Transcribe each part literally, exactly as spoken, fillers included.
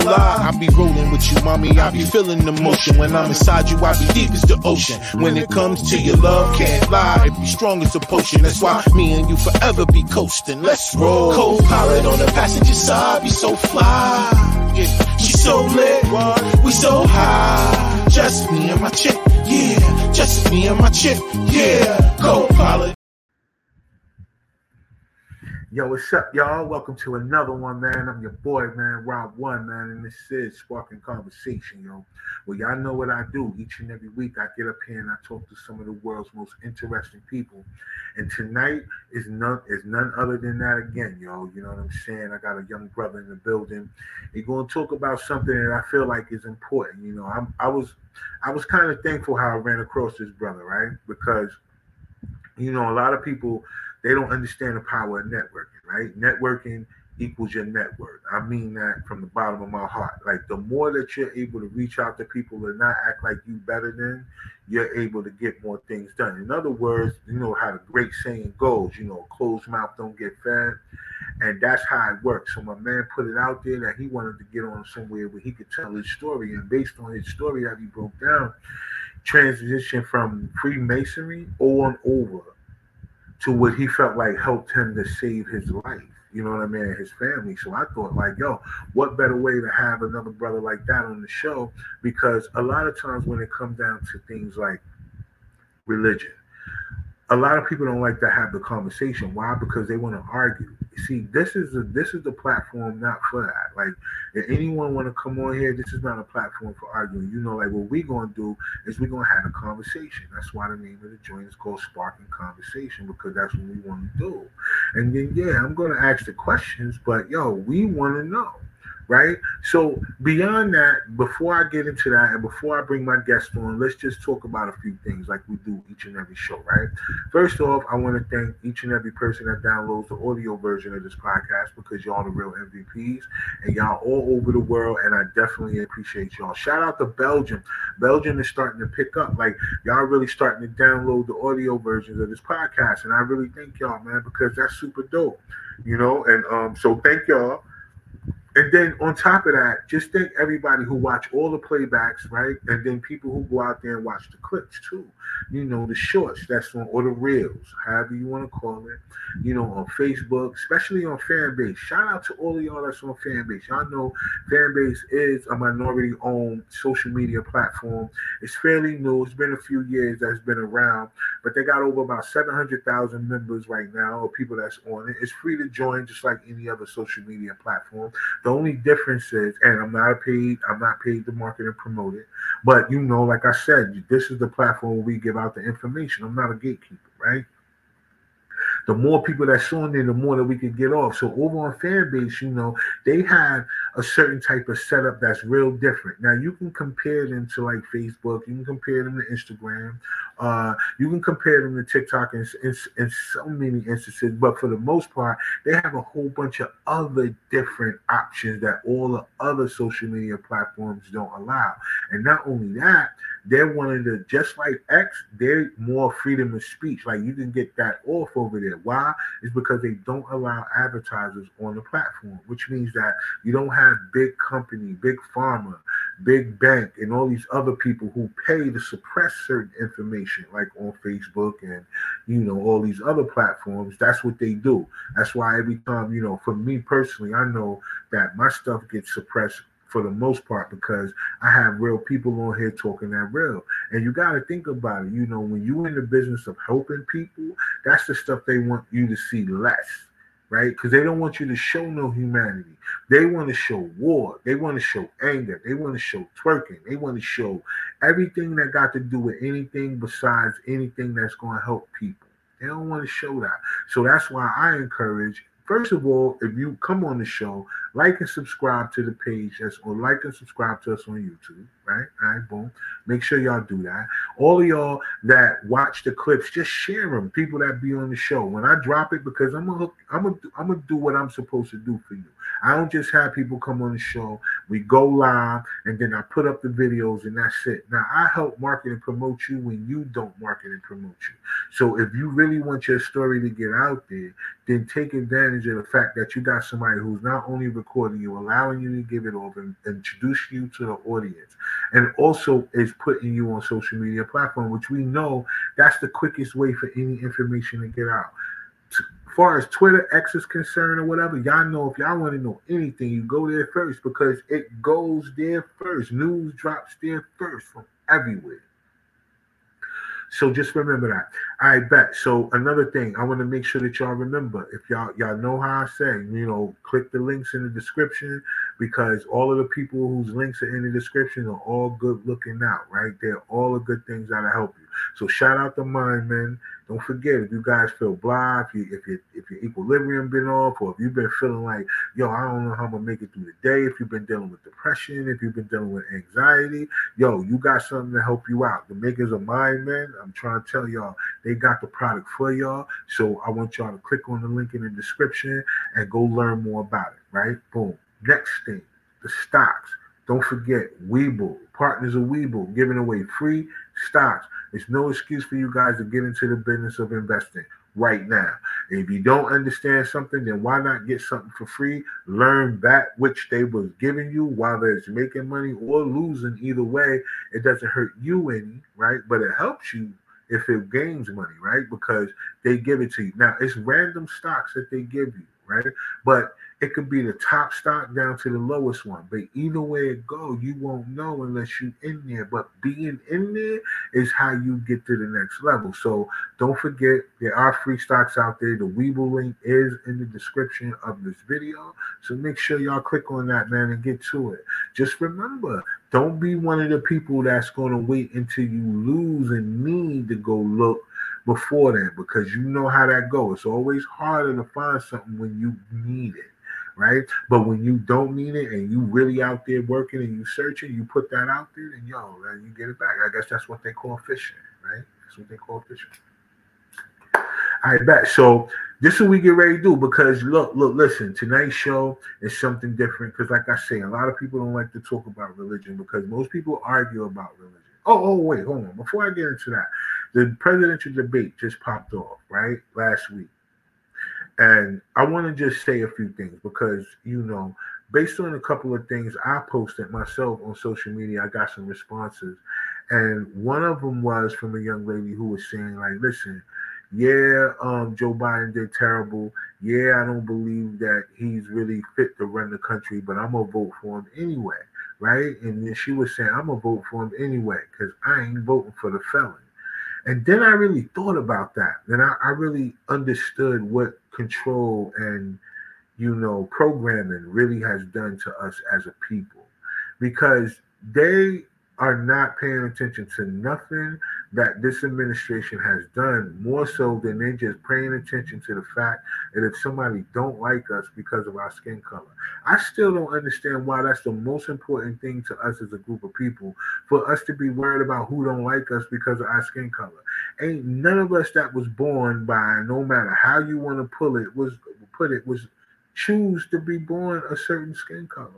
lie. I be rolling with you, mommy, I be feeling the motion. When I'm inside you, I be deep as the ocean. When it comes to your love, can't lie, it be strong as a potion. That's why me and you forever be coasting. Let's roll. Co-pilot on the passenger side, be so fly. Yeah, she so lit, we so high. Just me and my chick, yeah. Just me and my chick, yeah. Co-pilot. Yo, what's up, y'all? Welcome to another one, man. I'm your boy, man, Rob One, man, and this is Sparking Conversation, yo. Well, y'all know what I do. Each and every week, I get up here and I talk to some of the world's most interesting people. And tonight is none is none other than that again, yo. You know what I'm saying? I got a young brother in the building. He's going to talk about something that I feel like is important. You know, I'm, I was I was kind of thankful how I ran across this brother, right? Because, you know, a lot of people, they don't understand the power of networking, right? Networking equals your net worth. I mean that from the bottom of my heart. Like, the more that you're able to reach out to people and not act like you better than, you're able to get more things done. In other words, you know how the great saying goes, you know, closed mouth don't get fed. And that's how it works. So my man put it out there that he wanted to get on somewhere where he could tell his story. And based on his story that he broke down, transition from Freemasonry on over to what he felt like helped him to save his life, you know what I mean, and his family. So I thought, like, yo, what better way to have another brother like that on the show? Because a lot of times when it comes down to things like religion, a lot of people don't like to have the conversation. Why? Because they want to argue. See, this is a, this is the platform not for that. Like, if anyone want to come on here, this is not a platform for arguing. You know, like, what we're going to do is we're going to have a conversation. That's why the name of the joint is called Sparking Conversation, because that's what we want to do. And then, yeah, I'm going to ask the questions, but, yo, we want to know. Right? So beyond that, before I get into that and before I bring my guest on, let's just talk about a few things like we do each and every show, right? First off, I want to thank each and every person that downloads the audio version of this podcast, because y'all the real M V Ps and y'all all over the world, and I definitely appreciate y'all. Shout out to Belgium. Belgium is starting to pick up. Like, y'all really starting to download the audio versions of this podcast, and I really thank y'all, man, because that's super dope, you know? And um, so thank y'all. And then on top of that, just thank everybody who watch all the playbacks, right? And then people who go out there and watch the clips too. You know, the shorts that's on, or the reels, however you want to call it. You know, on Facebook, especially on Fanbase. Shout out to all of y'all that's on Fanbase. Y'all know Fanbase is a minority-owned social media platform. It's fairly new. It's been a few years that it's been around, but they got over about seven hundred thousand members right now, or people that's on it. It's free to join, just like any other social media platform. The only difference is, and I'm not paid, I'm not paid to market and promote it, but, you know, like I said, this is the platform where we give out the information. I'm not a gatekeeper, right? The more people that's on there, the more that we can get off. So over on Fanbase, you know, they have a certain type of setup that's real different. Now, you can compare them to like Facebook. You can compare them to Instagram. Uh, you can compare them to TikTok in, in, in so many instances. But for the most part, they have a whole bunch of other different options that all the other social media platforms don't allow. And not only that, they're one of the, just like X, they're more freedom of speech. Like, you can get that off over there. Why? It's because they don't allow advertisers on the platform, which means that you don't have big company, big pharma, big bank, and all these other people who pay to suppress certain information, like on Facebook and, you know, all these other platforms. That's what they do. That's why every time, you know, for me personally, I know that my stuff gets suppressed for the most part, because I have real people on here talking that real. And you got to think about it. You know, when you're in the business of helping people, that's the stuff they want you to see less, right? Because they don't want you to show no humanity. They want to show war. They want to show anger. They want to show twerking. They want to show everything that got to do with anything besides anything that's going to help people. They don't want to show that. So that's why I encourage, first of all, if you come on the show, like and subscribe to the page, that's, or like and subscribe to us on YouTube, right? All right, boom. Make sure y'all do that. All of y'all that watch the clips, just share them. People that be on the show. When I drop it, because I'm gonna, I'm gonna, I'm gonna do what I'm supposed to do for you. I don't just have people come on the show. We go live, and then I put up the videos, and that's it. Now I help market and promote you when you don't market and promote you. So if you really want your story to get out there, then take advantage of the fact that you got somebody who's not only recording you, allowing you to give it off and introduce you to the audience, and also is putting you on social media platform, which we know that's the quickest way for any information to get out. As far as Twitter, X is concerned or whatever, y'all know if y'all want to know anything, you go there first because it goes there first. News drops there first from everywhere. So just remember that. I bet. So another thing, I want to make sure that y'all remember, if y'all y'all know how I say, you know, click the links in the description, because all of the people whose links are in the description are all good looking out, right? They're all the good things that'll help you. So shout out to mine, man. Don't forget, if you guys feel blah, if you if you if your equilibrium been off, or if you've been feeling like, yo, I don't know how I'm gonna make it through the day, if you've been dealing with depression, if you've been dealing with anxiety, yo, you got something to help you out. The makers of Mind Man, I'm trying to tell y'all, they got the product for y'all. So I want y'all to click on the link in the description and go learn more about it, right? Boom. Next thing, the stocks. Don't forget, Webull, partners of Webull, giving away free stocks. There's no excuse for you guys to get into the business of investing right now. And if you don't understand something, then why not get something for free? Learn that which they was giving you, whether it's making money or losing. Either way, it doesn't hurt you any, right? But it helps you if it gains money, right? Because they give it to you. Now, it's random stocks that they give you, right? But it could be the top stock down to the lowest one. But either way it go, you won't know unless you're in there. But being in there is how you get to the next level. So don't forget, there are free stocks out there. The Webull link is in the description of this video. So make sure y'all click on that, man, and get to it. Just remember, don't be one of the people that's going to wait until you lose and need to go look before then, because you know how that goes. It's always harder to find something when you need it, right? But when you don't need it and you really out there working and you searching, you put that out there, and yo, man, you get it back. I guess that's what they call fishing, right? That's what they call fishing. I bet. So this is what we get ready to do, because look, look, listen, tonight's show is something different, because like I say, a lot of people don't like to talk about religion because most people argue about religion. Oh, oh, wait, hold on. Before I get into that, the presidential debate just popped off, right, last week. And I want to just say a few things because, you know, based on a couple of things I posted myself on social media, I got some responses. And one of them was from a young lady who was saying, like, listen, yeah, um, Joe Biden did terrible. Yeah, I don't believe that he's really fit to run the country, but I'm going to vote for him anyway, right? And then she was saying, I'm going to vote for him anyway because I ain't voting for the felon. And then I really thought about that. Then I, I really understood what control and, you know, programming really has done to us as a people, because they are not paying attention to nothing that this administration has done, more so than they just paying attention to the fact that if somebody don't like us because of our skin color. I still don't understand why that's the most important thing to us as a group of people, for us to be worried about who don't like us because of our skin color. Ain't none of us that was born by, no matter how you want to pull it, was put it, was choose to be born a certain skin color.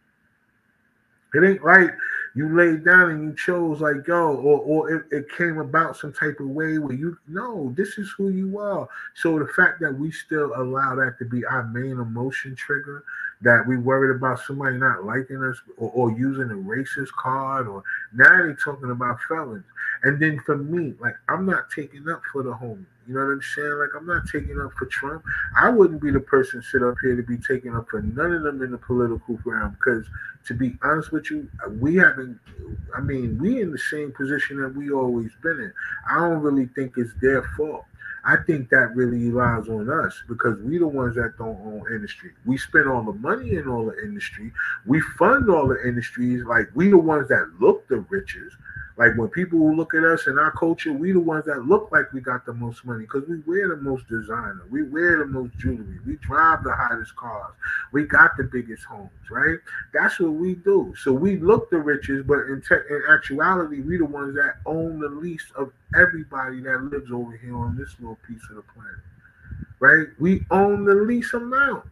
It ain't like you laid down and you chose like, yo, or, or it, it came about some type of way where you, no, this is who you are. So the fact that we still allow that to be our main emotion trigger, that we worried about somebody not liking us or, or using a racist card, or now they talking about felons. And then for me, like, I'm not taking up for the homie. You know what I'm saying? Like, I'm not taking up for Trump. I wouldn't be the person sit up here to be taking up for none of them in the political realm, because to be honest with you, we haven't, I mean, we in the same position that we always been in. I don't really think it's their fault. I think that really lies on us, because we the ones that don't own industry. We spend all the money in all the industry. We fund all the industries. Like, we the ones that look the richest. Like when people who look at us in our culture, we the ones that look like we got the most money because we wear the most designer, we wear the most jewelry, we drive the hottest cars, we got the biggest homes, right? That's what we do. So we look the richest, but in, te- in actuality, we the ones that own the least of everybody that lives over here on this little piece of the planet, right? We own the least amount,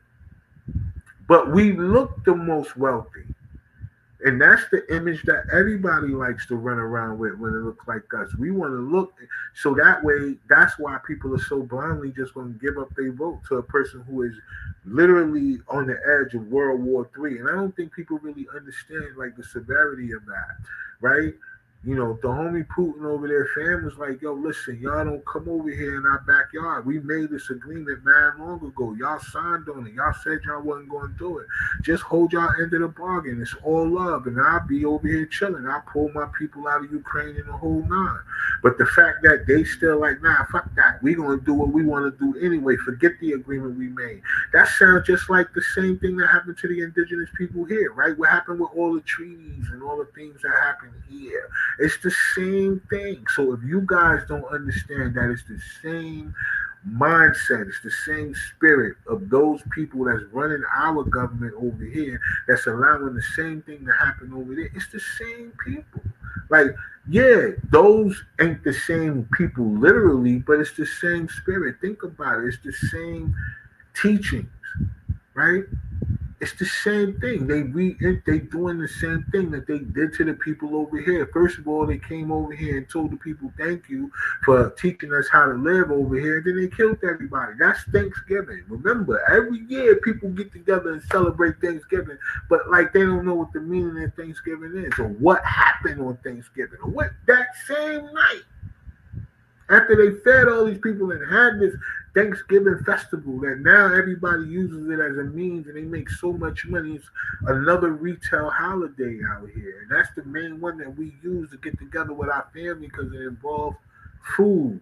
but we look the most wealthy. And that's the image that everybody likes to run around with when it looks like us. We want to look so that way. That's why people are so blindly just going to give up their vote to a person who is literally on the edge of World War Three. And I don't think people really understand like the severity of that, right? You know, the homie Putin over there, fam was like, yo, listen, y'all don't come over here in our backyard. We made this agreement man long ago. Y'all signed on it. Y'all said y'all wasn't going to do it. Just hold y'all end of the bargain. It's all love. And I'll be over here chilling. I'll pull my people out of Ukraine in the whole nine. But the fact that they still like, nah, fuck that. We going to do what we want to do anyway. Forget the agreement we made. That sounds just like the same thing that happened to the indigenous people here, right? What happened with all the treaties and all the things that happened here? It's the same thing. So if you guys don't understand that it's the same mindset, it's the same spirit of those people that's running our government over here, that's allowing the same thing to happen over there, it's the same people. Like, yeah, those ain't the same people literally, but it's the same spirit. Think about it. It's the same teachings, right? It's the same thing. They re they doing the same thing that they did to the people over here. First of all, they came over here and told the people thank you for teaching us how to live over here. Then they killed everybody. That's Thanksgiving. Remember, every year people get together and celebrate Thanksgiving, but like they don't know what the meaning of Thanksgiving is or what happened on Thanksgiving or what that same night. After they fed all these people and had this Thanksgiving festival that now everybody uses it as a means and they make so much money. It's another retail holiday out here. And that's the main one that we use to get together with our family because it involves food.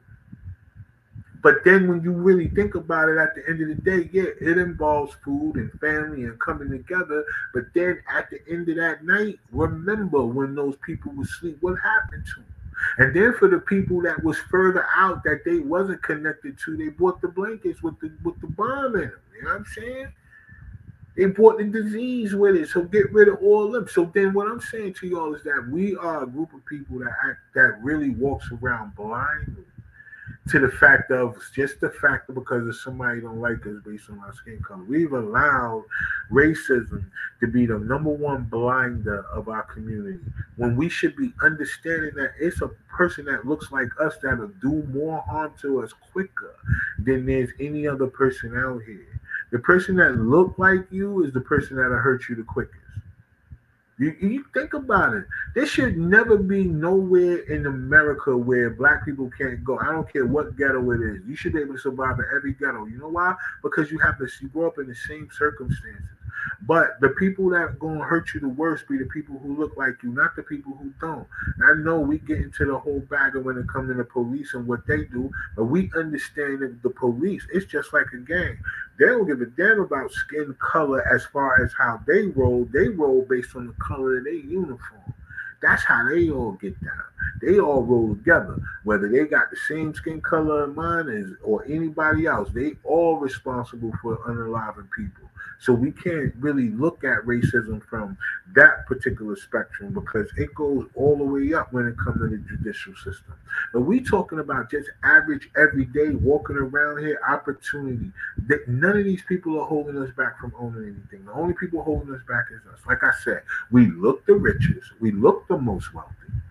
But then when you really think about it at the end of the day, yeah, it involves food and family and coming together. But then at the end of that night, remember when those people were asleep, what happened to them? And then for the people that was further out that they wasn't connected to, they bought the blankets with the with the bomb in them. You know what I'm saying? They brought the disease with it. So get rid of all of them. So then what I'm saying to y'all is that we are a group of people that act, that really walks around blindly to the fact of just the fact of because if somebody don't like us based on our skin color. We've allowed racism to be the number one blinder of our community when we should be understanding that it's a person that looks like us that'll do more harm to us quicker than there's any other person out here. The person that look like you is the person that'll hurt you the quickest. You, you think about it. There should never be nowhere in America where black people can't go. I don't care what ghetto it is. You should be able to survive in every ghetto. You know why? Because you have to you grow up in the same circumstances. But the people that are going to hurt you the worst be the people who look like you, not the people who don't. And I know we get into the whole bag of when it comes to the police and what they do, but we understand that the police, it's just like a gang. They don't give a damn about skin color as far as how they roll. They roll based on the color of their uniform. That's how they all get down. They all roll together. Whether they got the same skin color of mine as or anybody else, they all responsible for unaliving people. So we can't really look at racism from that particular spectrum because it goes all the way up when it comes to the judicial system. But we talking about just average, everyday, walking around here, opportunity. None of these people are holding us back from owning anything. The only people holding us back is us. Like I said, we look the richest. We look the most wealthy.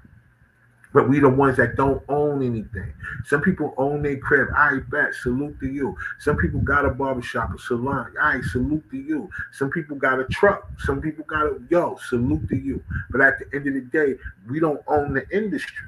But we the ones that don't own anything. Some people own their crib. I bet, salute to you. Some people got a barbershop, a salon. I salute to you. Some people got a truck. Some people got a, yo, salute to you. But at the end of the day, we don't own the industry.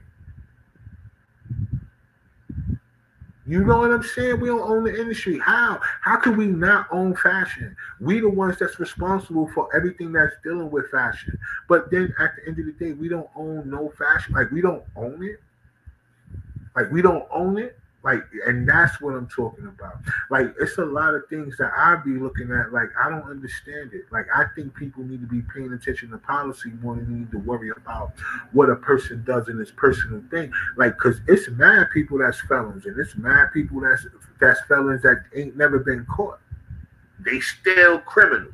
You know what I'm saying? We don't own the industry. How? How can we not own fashion? We the ones that's responsible for everything that's dealing with fashion. But then at the end of the day, we don't own no fashion. Like we don't own it. Like we don't own it. Like, and that's what I'm talking about. Like, it's a lot of things that I be looking at. Like, I don't understand it. Like, I think people need to be paying attention to policy more than they need to worry about what a person does in his personal thing. Like, cause it's mad people that's felons, and it's mad people that's that's felons that ain't never been caught. They still criminals.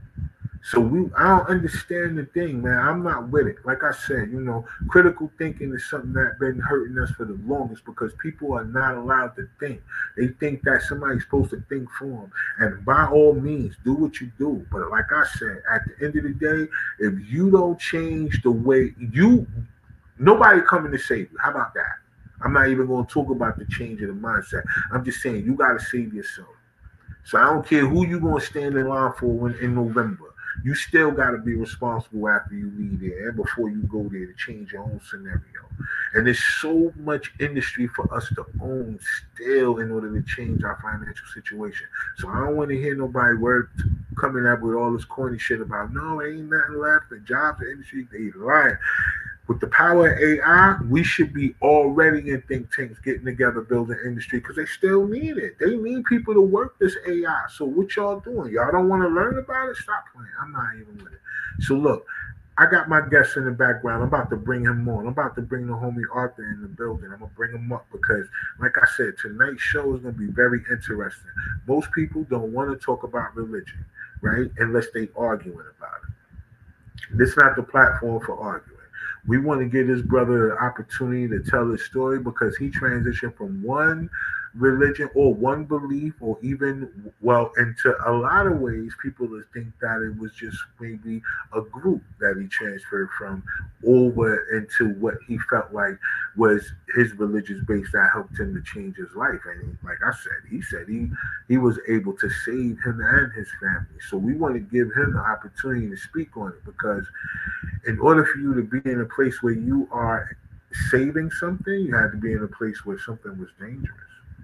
So we, I don't understand the thing, man. I'm not with it. Like I said, you know, critical thinking is something that's been hurting us for the longest because people are not allowed to think. They think that somebody's supposed to think for them. And by all means, do what you do. But like I said, at the end of the day, if you don't change the way you, nobody coming to save you. How about that? I'm not even going to talk about the change of the mindset. I'm just saying you got to save yourself. So I don't care who you're going to stand in line for when, in November. You still got to be responsible after you leave there and before you go there to change your own scenario. And there's so much industry for us to own still in order to change our financial situation. So I don't want to hear nobody word coming up with all this corny shit about, no, ain't nothing left. The jobs, the industry, they lying. With the power of A I, we should be already in think tanks getting together, building industry, because they still need it. They need people to work this A I. So what y'all doing? Y'all don't want to learn about it? Stop playing. I'm not even with it. So look, I got my guest in the background. I'm about to bring him on. I'm about to bring the homie Arthur in the building. I'm going to bring him up because, like I said, tonight's show is going to be very interesting. Most people don't want to talk about religion, right, unless they arguing about it. This is not the platform for arguing. We want to give this brother an opportunity to tell his story because he transitioned from one religion or one belief or even, well, into a lot of ways, people think that it was just maybe a group that he transferred from over into what he felt like was his religious base that helped him to change his life. And like I said, he said he, he was able to save him and his family. So we want to give him the opportunity to speak on it because in order for you to be in a place where you are saving something, you had to be in a place where something was dangerous.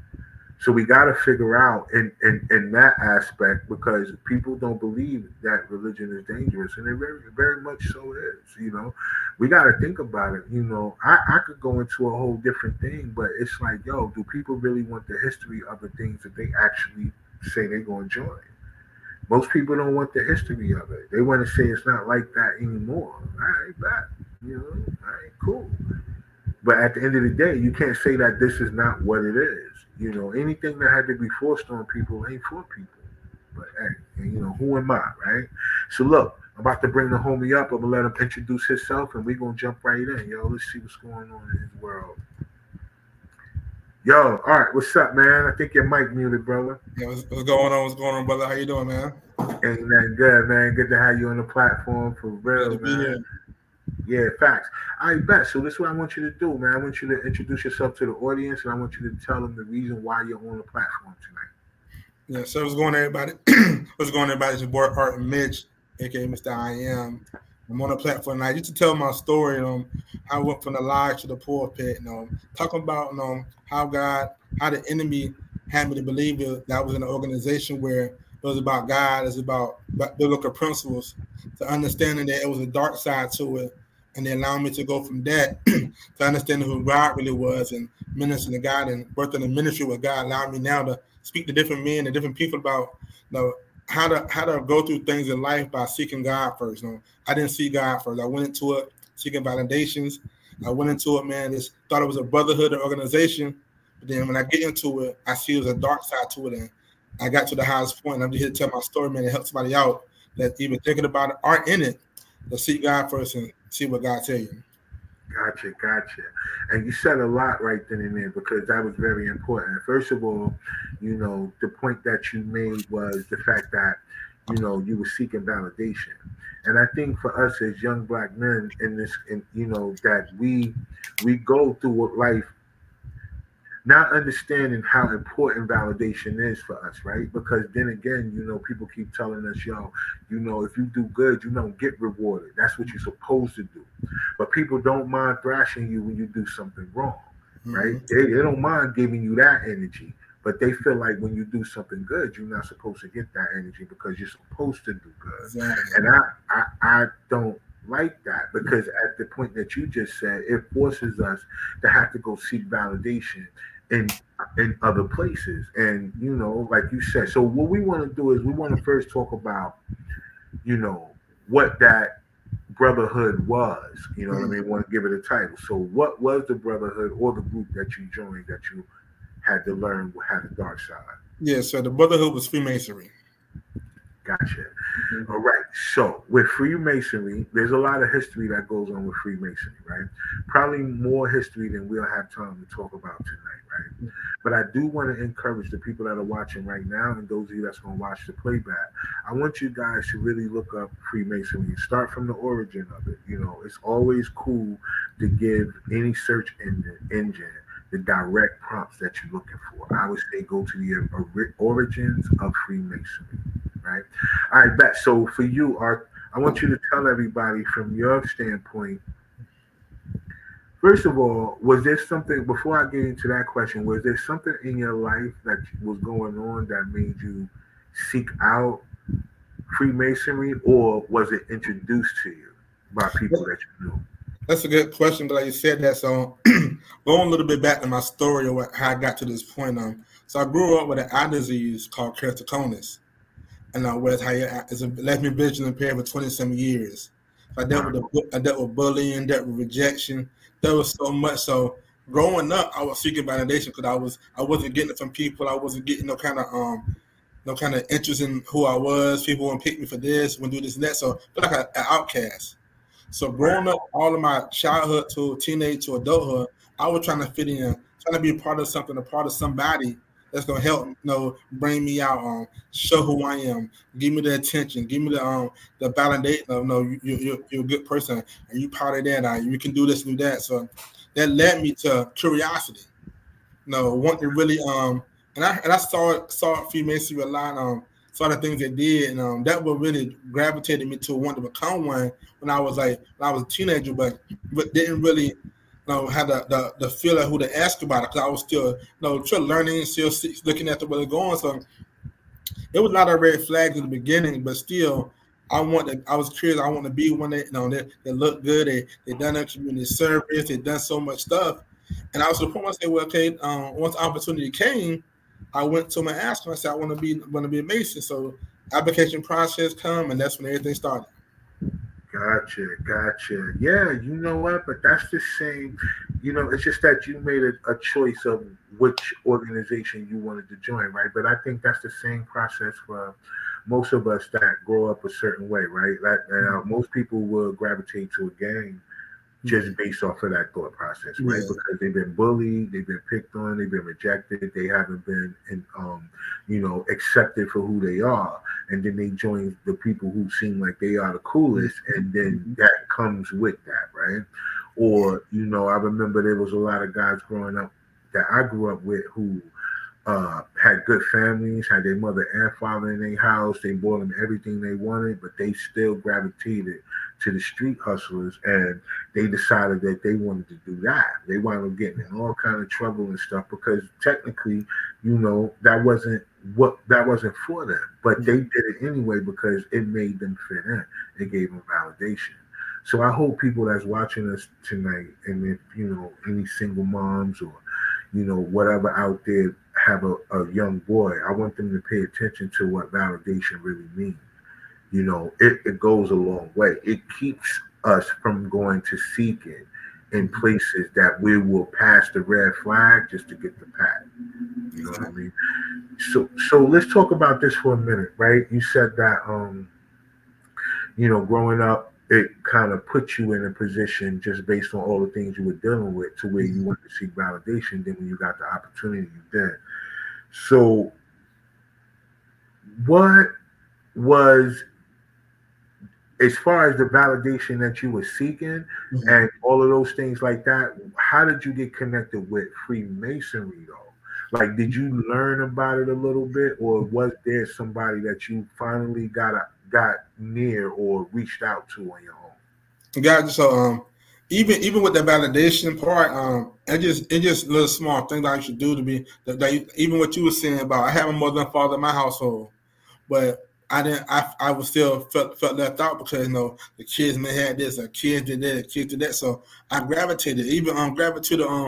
So we got to figure out in, in, in that aspect because people don't believe that religion is dangerous, and it very, very much so is. You know, we got to think about it. You know, I, I could go into a whole different thing, but it's like, yo, do people really want the history of the things that they actually say they're going to join? Most people don't want the history of it. They want to say it's not like that anymore. All right, bet. You know, all right, cool. But at the end of the day, you can't say that this is not what it is. You know, anything that had to be forced on people ain't for people. But hey, and, you know, who am I, right? So look, I'm about to bring the homie up. I'm gonna let him introduce himself, and we're gonna jump right in. Yo, let's see what's going on in his world. Yo, all right, what's up, man? I think your mic muted, brother. Yeah, what's, what's going on? What's going on, brother? How you doing, man? Ain't nothing good, man. Good to have you on the platform for real, Good to man. be here. Yeah, facts. I bet. So this is what I want you to do, man. I want you to introduce yourself to the audience, and I want you to tell them the reason why you're on the platform tonight. Yeah, so what's going on, everybody? What's going on, everybody? It's your boy Art and Mitch, aka Mister I Am. I'm on the platform tonight just to tell my story, you know, how I went from the lodge to the pulpit, you know, talking about, you know, how God, how the enemy had me to believe that I was in an organization where it was about God, it's about biblical principles, to understanding that it was a dark side to it. And they allowed me to go from that to understanding who God really was and ministering to God and birthing the ministry with God allowed me now to speak to different men and different people about, you know, how to how to go through things in life by seeking God first. You know, I didn't see God first. I went into it seeking validations. I went into it, man, just thought it was a brotherhood or organization. But then when I get into it, I see there's a dark side to it. And I got to the highest point. And I'm just here to tell my story, man, and help somebody out that even thinking about it aren't in it. Let's seek God first and see what God tell you. Gotcha, gotcha. And you said a lot right then and there because that was very important. First of all, you know, the point that you made was the fact that, you know, you were seeking validation. And I think for us as young black men in this, in, you know, that we we go through life not understanding how important validation is for us, right? Because then again, you know, people keep telling us, yo, you know, if you do good, you don't get rewarded. That's what you're supposed to do. But people don't mind thrashing you when you do something wrong, right? Mm-hmm. They, they don't mind giving you that energy, but they feel like when you do something good, you're not supposed to get that energy because you're supposed to do good. Exactly. And I, I, I don't like that because at the point that you just said, it forces us to have to go seek validation in in other places. And, you know, like you said, so what we want to do is we want to first talk about, you know, what that brotherhood was. You know what mm-hmm. I mean? We want to give it a title. So what was the brotherhood or the group that you joined that you had to learn had a dark side? Yeah, so the brotherhood was Freemasonry. Gotcha. Mm-hmm. All right. So with Freemasonry, there's a lot of history that goes on with Freemasonry, right? Probably more history than we'll have time to talk about tonight, right? Mm-hmm. But I do want to encourage the people that are watching right now and those of you that's going to watch the playback. I want you guys to really look up Freemasonry and start from the origin of it. You know, it's always cool to give any search engine, engine the direct prompts that you're looking for. I would say go to the origins of Freemasonry. Right. All right, bet. So for you, Art, I want you to tell everybody from your standpoint. First of all, was there something, before I get into that question, was there something in your life that was going on that made you seek out Freemasonry, or was it introduced to you by people that you knew? That's a good question, but like you said that, so going a little bit back to my story of what, how I got to this point. Um, so I grew up with an eye disease called keratoconus. And I was how it's left me visually impaired for twenty-seven years. I dealt with the, I dealt with bullying, dealt with rejection. There was so much. So growing up, I was seeking validation because I was I wasn't getting it from people. I wasn't getting no kind of um no kind of interest in who I was. People wouldn't pick me for this, wouldn't do this and that. So I feel like an outcast. So growing up, all of my childhood to teenage to adulthood, I was trying to fit in, trying to be a part of something, a part of somebody that's gonna help, you know, bring me out, um, show who I am, give me the attention, give me the um the validation of, no, you you you're a good person, and you part of that, uh, you can do this and do that. So that led me to curiosity, you know, wanting to really um, and I and I saw saw Freemasonry a lot, um, saw the things they did, and um, that what really gravitated me to wanting to become one when I was like when I was a teenager, but but didn't really. You know, had the, the the feel of who to ask about it because I was still, you know, still learning, still looking at the way it's going. So it was not a red flag in the beginning, but still, I want to. I was curious. I want to be one that, you know, they, they look good. They they done their community service. They done so much stuff, and I was to the point where I said, well, okay. Um, once opportunity came, I went to my ask and I said, I want to be want to be a Mason. So application process come, and that's when everything started. Gotcha, gotcha. Yeah, you know what? But that's the same. You know, it's just that you made a, a choice of which organization you wanted to join, right? But I think that's the same process for most of us that grow up a certain way, right? Like, uh, most people will gravitate to a gang just based off of that thought process, right? Yeah. Because they've been bullied, they've been picked on, they've been rejected, they haven't been, in, um, you know, accepted for who they are, and then they join the people who seem like they are the coolest, and then that comes with that, right? Or, you know, I remember there was a lot of guys growing up that I grew up with who uh, had good families, had their mother and father in their house, they bought them everything they wanted, but they still gravitated to the street hustlers, and they decided that they wanted to do that. They wound up getting in all kind of trouble and stuff because technically, you know, that wasn't what that wasn't for them, but they did it anyway because it made them fit in. It gave them validation. So I hope people that's watching us tonight, and if you know any single moms or you know whatever out there have a, a young boy, I want them to pay attention to what validation really means. You know, it, it goes a long way. It keeps us from going to seek it in places that we will pass the red flag just to get the pat. You know what I mean? So so let's talk about this for a minute, right? You said that, um, you know, growing up, it kind of put you in a position just based on all the things you were dealing with to where you wanted to seek validation. Then when you got the opportunity, you did. So what was, as far as the validation that you were seeking mm-hmm. and all of those things like that, how did you get connected with Freemasonry though? Like, did you learn about it a little bit, or was there somebody that you finally got a, got near or reached out to on your own? Got so um even even with the validation part, um it just it just little small things that I should do to be that, that even what you were saying about I have a mother and father in my household, but I didn't. I I was still felt felt left out because you know the kids may have this, or kids did that, kids did that. So I gravitated, even um gravitated um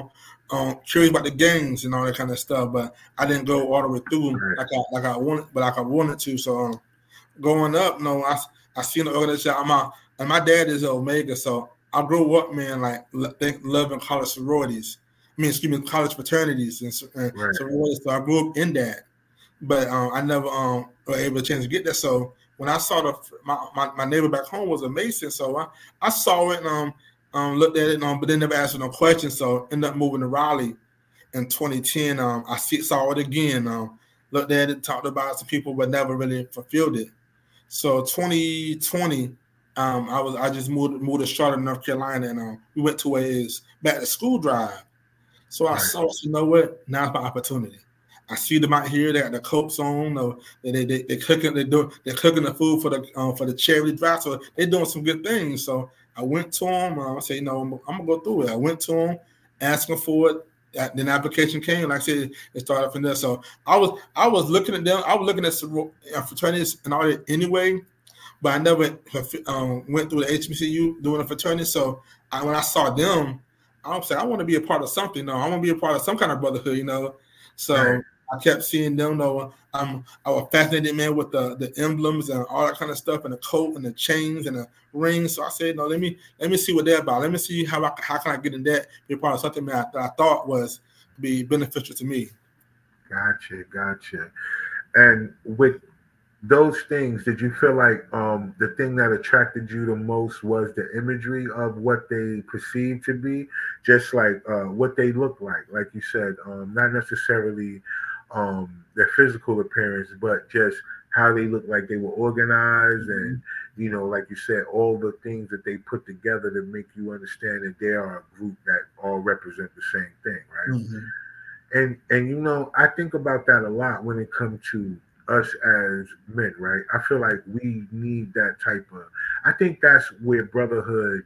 um, curious about the games and all that kind of stuff, but I didn't go all the way through Right. like I like I wanted, but like I wanted to. So um, growing up, you know, I I seen the organization. I'm a, and my dad is an Omega, so I grew up, man, like think loving college sororities. I mean, excuse me, college fraternities and, and Right. sororities. So I grew up in that, but um, I never um were able to chance to get there. So when I saw the my, my, my neighbor back home was a Mason, so I, I saw it and um um looked at it, um, but then never asked no questions. So ended up moving to Raleigh in twenty ten. Um, I see, saw it again. Um, looked at it, talked about it to people, but never really fulfilled it. So twenty twenty, um, I was I just moved moved to Charlotte, North Carolina, and um, we went to a back to school drive. So I Right. saw, you know what? Now's my opportunity. I see them out here. They got the coats on. No, they they they, they cooking. They do they're cooking the food for the um, for the charity drive. So they're doing some good things. So I went to them. Uh, I said, you know, I'm, I'm gonna go through it. I went to them, asking for it. Then the application came. Like I said, it started from there. So I was I was looking at them. I was looking at some fraternities and all that anyway, but I never um, went through the H B C U doing a fraternity. So I, when I saw them, I was like, I want to be a part of something. No, I want to be a part of some kind of brotherhood, you know. So Right. I kept seeing them. No, I'm I was fascinated, man, with the, the emblems and all that kind of stuff, and the coat and the chains and the rings. So I said, no, let me let me see what they're about. Let me see how I, how can I get in that, be a part of something that I, that I thought was be beneficial to me. Gotcha, gotcha. And with those things, did you feel like um, the thing that attracted you the most was the imagery of what they perceived to be, just like uh, what they look like? Like you said, um, not necessarily um, their physical appearance, but just how they look like they were organized, and you know, like you said, all the things that they put together to make you understand that they are a group that all represent the same thing, right? Mm-hmm. And and you know, I think about that a lot when it comes to us as men, right? I feel like we need that type of. I think that's where brotherhood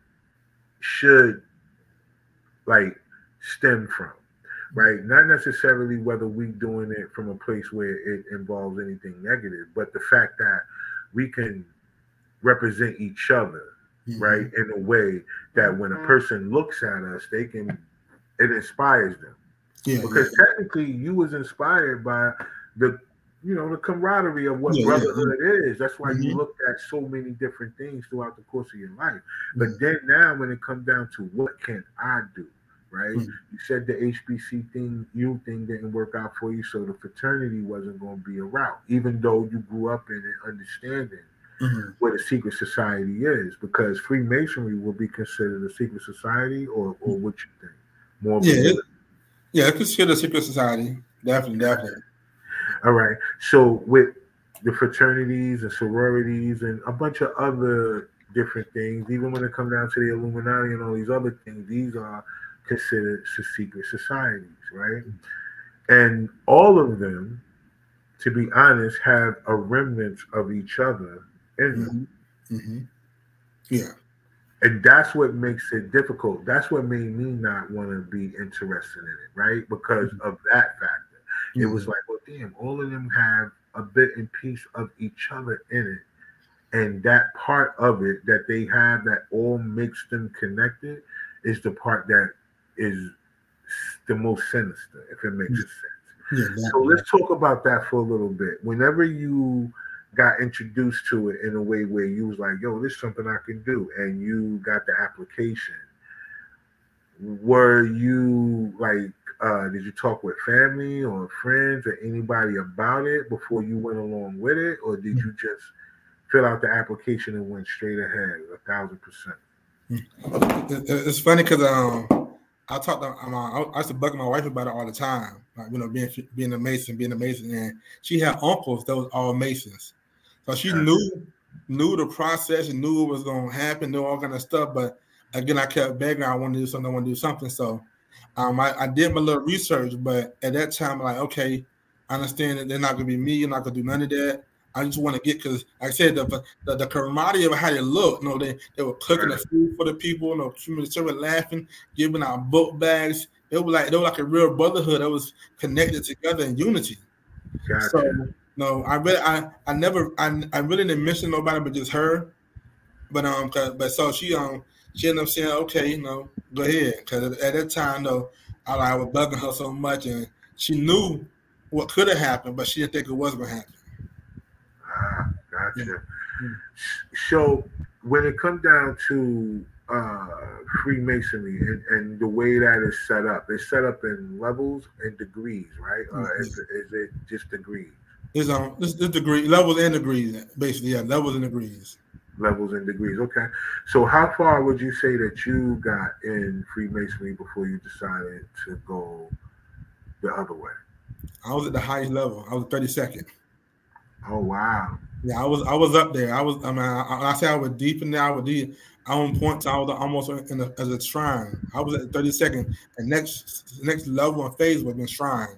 should like stem from, right? Not necessarily whether we doing it from a place where it involves anything negative, but the fact that we can represent each other, mm-hmm. right, in a way that when a person looks at us, they can, it inspires them. Yeah, because yeah. technically you was inspired by the, you know, the camaraderie of what yeah, brotherhood yeah. is. That's why mm-hmm. you looked at so many different things throughout the course of your life. Mm-hmm. But then now when it comes down to what can I do, right? Mm-hmm. You said the H B C thing, you thing didn't work out for you, so the fraternity wasn't going to be a route, even though you grew up in it understanding mm-hmm. what a secret society is, because Freemasonry will be considered a secret society, or, or what you think? More yeah, it, yeah, it's considered a secret society. Definitely, definitely. All right. So with the fraternities and sororities and a bunch of other different things, even when it comes down to the Illuminati and all these other things, these are considered secret societies, right? And all of them, to be honest, have a remnant of each other in them. Mm-hmm. Mm-hmm. Yeah. And that's what makes it difficult. That's what made me not want to be interested in it, right? Because mm-hmm. of that factor. Mm-hmm. It was like, well, damn, all of them have a bit and piece of each other in it. And that part of it that they have that all makes them connected is the part that is the most sinister, if it makes mm-hmm. sense. Yeah, so let's talk about that for a little bit. Whenever you got introduced to it in a way where you was like, yo, this is something I can do, and you got the application, were you like, uh, did you talk with family or friends or anybody about it before you went along with it, or did you just fill out the application and went straight ahead, a thousand percent? It's funny because um, I talked to um, I used to bug my wife about it all the time, like, you know, being being a Mason, being a Mason, and she had uncles that was all Masons. So she knew knew the process and knew what was going to happen, knew all kind of stuff. But again, I kept begging, I want to do something, I want to do something. So um, I, I did my little research, but at that time, I'm like, okay, I understand that they're not going to be me. You're not going to do none of that. I just want to get, because like I said, the the, the camaraderie of how they look, you know, they, they were cooking the food for the people, you know, they were laughing, giving out book bags. They were like, they were like a real brotherhood that was connected together in unity. Gotcha. So, no, I really, I, I never, I, I really didn't mention nobody but just her. But um, but so she um, she ended up saying, okay, you know, go ahead, because at that time, though, I, I was bugging her so much, and she knew what could have happened, but she didn't think it was going to happen. Ah, gotcha. Yeah. So when it comes down to uh, Freemasonry and, and the way that it's set up, it's set up in levels and degrees, right? Uh, Mm-hmm. is, is it just degrees? It's um, this, this degree levels and degrees, basically. Yeah, levels and degrees. Levels and degrees. Okay. So how far would you say that you got in Freemasonry before you decided to go the other way? I was at the highest level. I was thirty-second. Oh wow. Yeah, I was I was up there. I was. I mean, I, I say I was deep in there. I was deep. I on points. I was almost in a, as a shrine. I was at thirty-second, and next next level and phase was in shrine.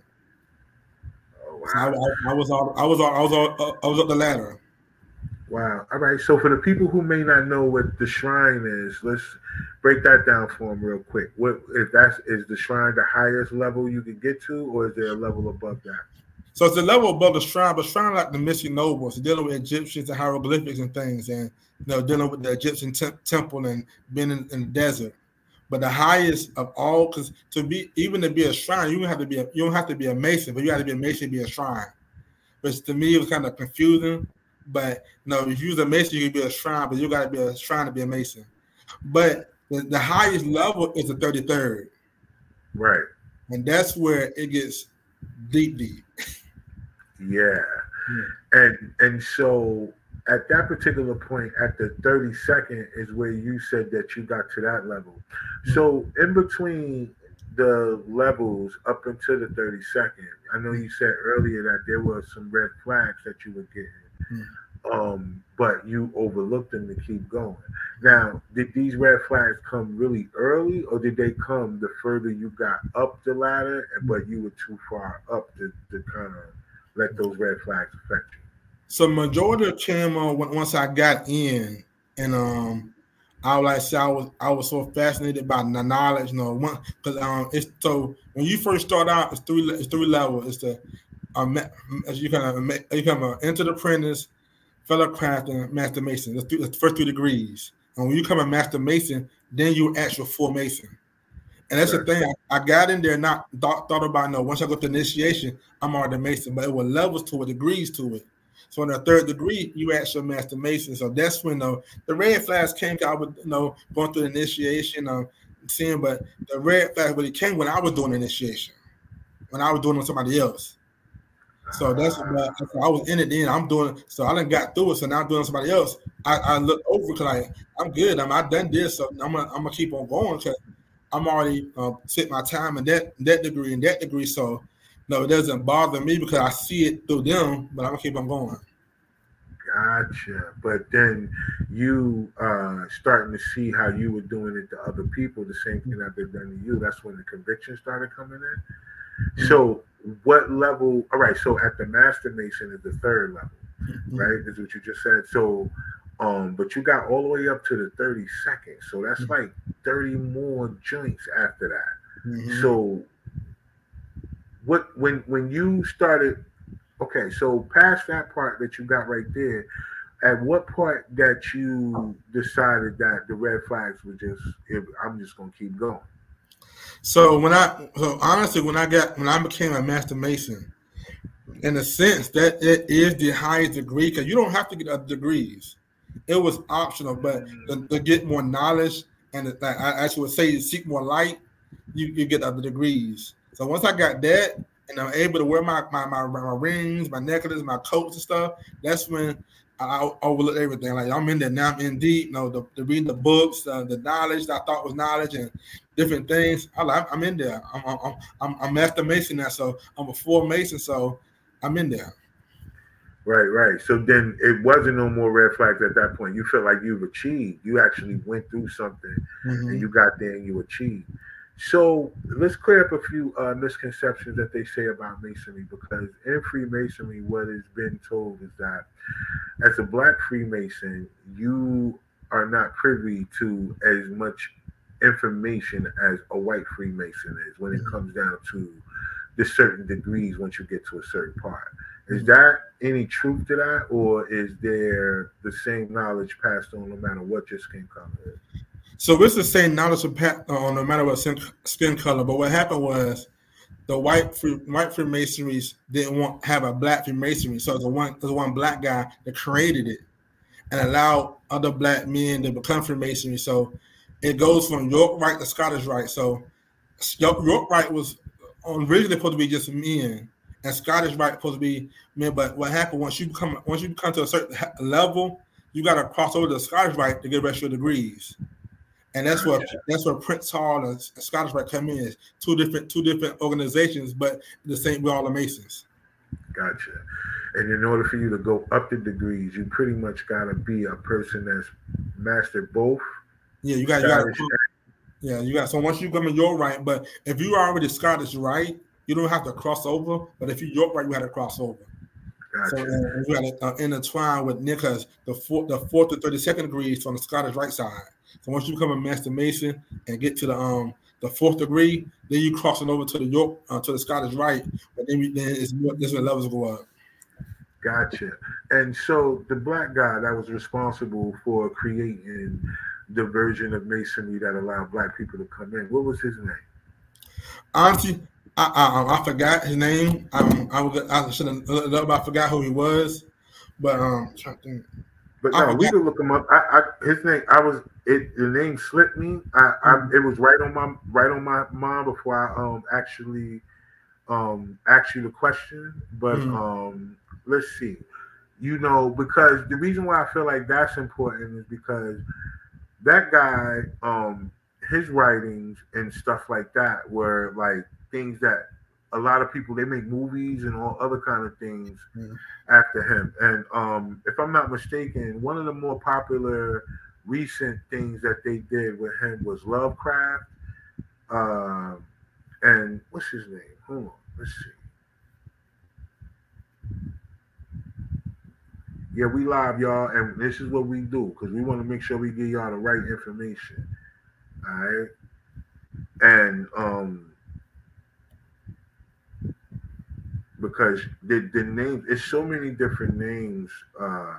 Oh So I, wow. I, I was all, I was all, I was all, I was up the ladder. Wow. All right. So for the people who may not know what the shrine is, let's break that down for them real quick. What if that's is the shrine the highest level you can get to, or is there a level above that? So it's a level above the shrine, but shrine like the Mystery Nobles, dealing with Egyptians and hieroglyphics and things, and you know, dealing with the Egyptian te- temple and being in, in the desert. But the highest of all, because to be even to be a shrine, you don't have to be a, you don't have to be a mason, but you have to be a mason to be a shrine. Which to me it was kind of confusing. But no, if you're a mason, you can be a shrine, but you got to be a shrine to be a mason. But the, the highest level is the thirty-third, Right. and that's where it gets deep, deep. Yeah. Yeah. And and so at that particular point, at the thirty-second is where you said that you got to that level. Mm-hmm. So in between the levels up until the thirty-second, I know you said earlier that there were some red flags that you were getting. Mm-hmm. Um, but you overlooked them to keep going. Now, did these red flags come really early, or did they come the further you got up the ladder, but you were too far up to, to kind of let those red flags affect you? So majority of came on when, once I got in, and um, I was like, say I was I was so fascinated by the knowledge, you know, one because um, it's so when you first start out, it's three it's three levels. It's the um, as you kind of you come uh, enter the apprentice, fellow craft, and master mason. That's, three, that's the first three degrees. And when you come a master mason, then you actual full mason. And that's right. The thing. I, I got in there, not thought, thought about. No, once I go to initiation, I'm already a mason, but it was levels to it, degrees to it. So in the third degree, you actually master mason. So that's when the the red flags came. I was you know going through the initiation, um, seeing, but the red flags really came when I was doing initiation, when I was doing it with somebody else. So that's what so I was in it then. I'm doing so I done got through it. So now I'm doing somebody else. I, I look over because like I'm good. I'm I done this. So I'm gonna I'm gonna keep on going because I'm already uh, set my time in that that degree and that degree. So no, it doesn't bother me because I see it through them. But I'm gonna keep on going. Gotcha. But then you uh starting to see how you were doing it to other people, the same thing that they've done to you. That's when the conviction started coming in. Mm-hmm. So what level? All right. So at the Master Mason is the third level, mm-hmm. right? Is what you just said. So, um, but you got all the way up to the thirty-second. So that's mm-hmm. like thirty more joints after that. Mm-hmm. So what? When when you started? Okay. So past that part that you got right there, at what part that you decided that the red flags were just? If, I'm just gonna keep going. So when I, so honestly, when I got, when I became a Master Mason, in a sense that it is the highest degree because you don't have to get other degrees. It was optional, but to, to get more knowledge and like I actually would say, seek more light, you, you get other degrees. So once I got that and I'm able to wear my my my, my rings, my necklaces, my coats and stuff, that's when I, I overlooked everything. Like I'm in there now, I'm in deep. You know, the, the reading the books, uh, the knowledge that I thought was knowledge, and different things. I like. I'm in there. I'm I'm I'm, I'm Master Mason now, so I'm a full Mason. So I'm in there. Right, right. So then it wasn't no more red flags at that point. You felt like you've achieved. You actually went through something, mm-hmm. and you got there and you achieved. So let's clear up a few uh, misconceptions that they say about Masonry, because in Freemasonry, what has been told is that as a Black Freemason, you are not privy to as much information as a white Freemason is when it comes down to the certain degrees once you get to a certain part. Is that any truth to that, or is there the same knowledge passed on no matter what your skin color is? So it's the same knowledge of pat, uh, no matter what skin, skin color. But what happened was the white free, white Freemasonries didn't want have a black Freemasonry, so it was a one, it was one black guy that created it and allowed other black men to become Freemasonry. So it goes from York Rite to Scottish Rite. So York, York Rite was originally supposed to be just men, and Scottish Rite supposed to be men. But what happened once you become once you come to a certain level, you got to cross over to the Scottish Rite to get the rest of your degrees. And that's what that's where Prince Hall and Scottish Rite come in. Is two different two different organizations, but the same. We're all the Masons. Gotcha. And in order for you to go up the degrees, you pretty much got to be a person that's mastered both. Yeah, you got you got. Yeah, you got. So once you come in York Rite, but if you are already Scottish Rite, you don't have to cross over. But if you York Rite, you had to cross over. Gotcha. So uh, you got to uh, intertwine with Nickers the fourth, the fourth to thirty second degrees on the Scottish Rite side. So once you become a Master Mason and get to the um the fourth degree, then you crossing over to the York uh, to the Scottish Rite, but then, we, then it's more, this when levels go up. Gotcha. And so the black guy that was responsible for creating the version of Masonry that allowed black people to come in, what was his name? Honestly, I I, I forgot his name. Um, I I should have looked up. I forgot who he was, but um, trying to think. But no, we could look him up. I, I his name. I was it. The name slipped me. I, I it was right on my right on my mind before I um actually um asked you the question. But mm-hmm. um, let's see. You know, because the reason why I feel like that's important is because that guy, um, his writings and stuff like that were like things that a lot of people, they make movies and all other kind of things mm-hmm. after him. And um, if I'm not mistaken, one of the more popular recent things that they did with him was Lovecraft. Uh, and what's his name? Hold on, let's see. Yeah, we live, y'all, and this is what we do because we want to make sure we give y'all the right information. All right. And um because the the names, it's so many different names, uh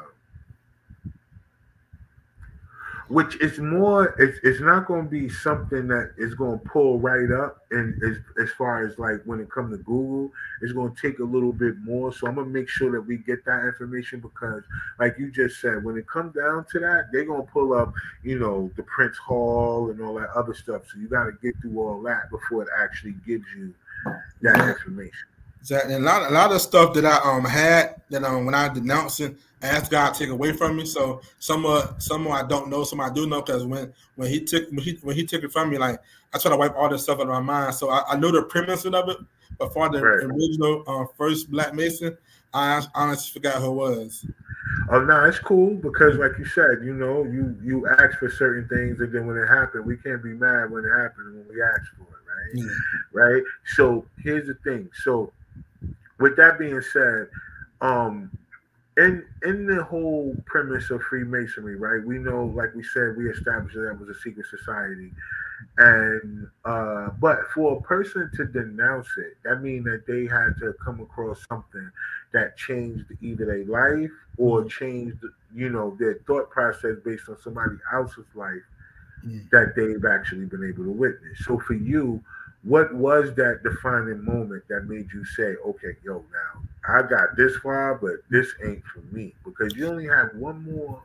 which is more, it's it's not going to be something that is going to pull right up, and as as far as like when it comes to Google, it's going to take a little bit more. So I'm gonna make sure that we get that information because, like you just said, when it comes down to that, they're gonna pull up, you know, the Prince Hall and all that other stuff. So you got to get through all that before it actually gives you that information. Exactly. And a lot, a lot of stuff that I um had that um when I denounced it, I asked God to take away from me. So some of some I don't know, some I do know, because when when he took when he when he took it from me, like I try to wipe all this stuff out of my mind. So I, I know the premise of it, but for the right. original uh, first Black Mason, I honestly forgot who it was. Oh no, it's cool because, like you said, you know, you you ask for certain things, and then when it happened, we can't be mad when it happened when we asked for it, right? Yeah. Right. So here's the thing. So with that being said, um, in in the whole premise of Freemasonry, right? We know, like we said, we established that that was a secret society, and uh, but for a person to denounce it, that means that they had to come across something that changed either their life or changed, you know, their thought process based on somebody else's life mm. that they've actually been able to witness. So for you, what was that defining moment that made you say, okay, yo, now I got this far, but this ain't for me? Because you only have one more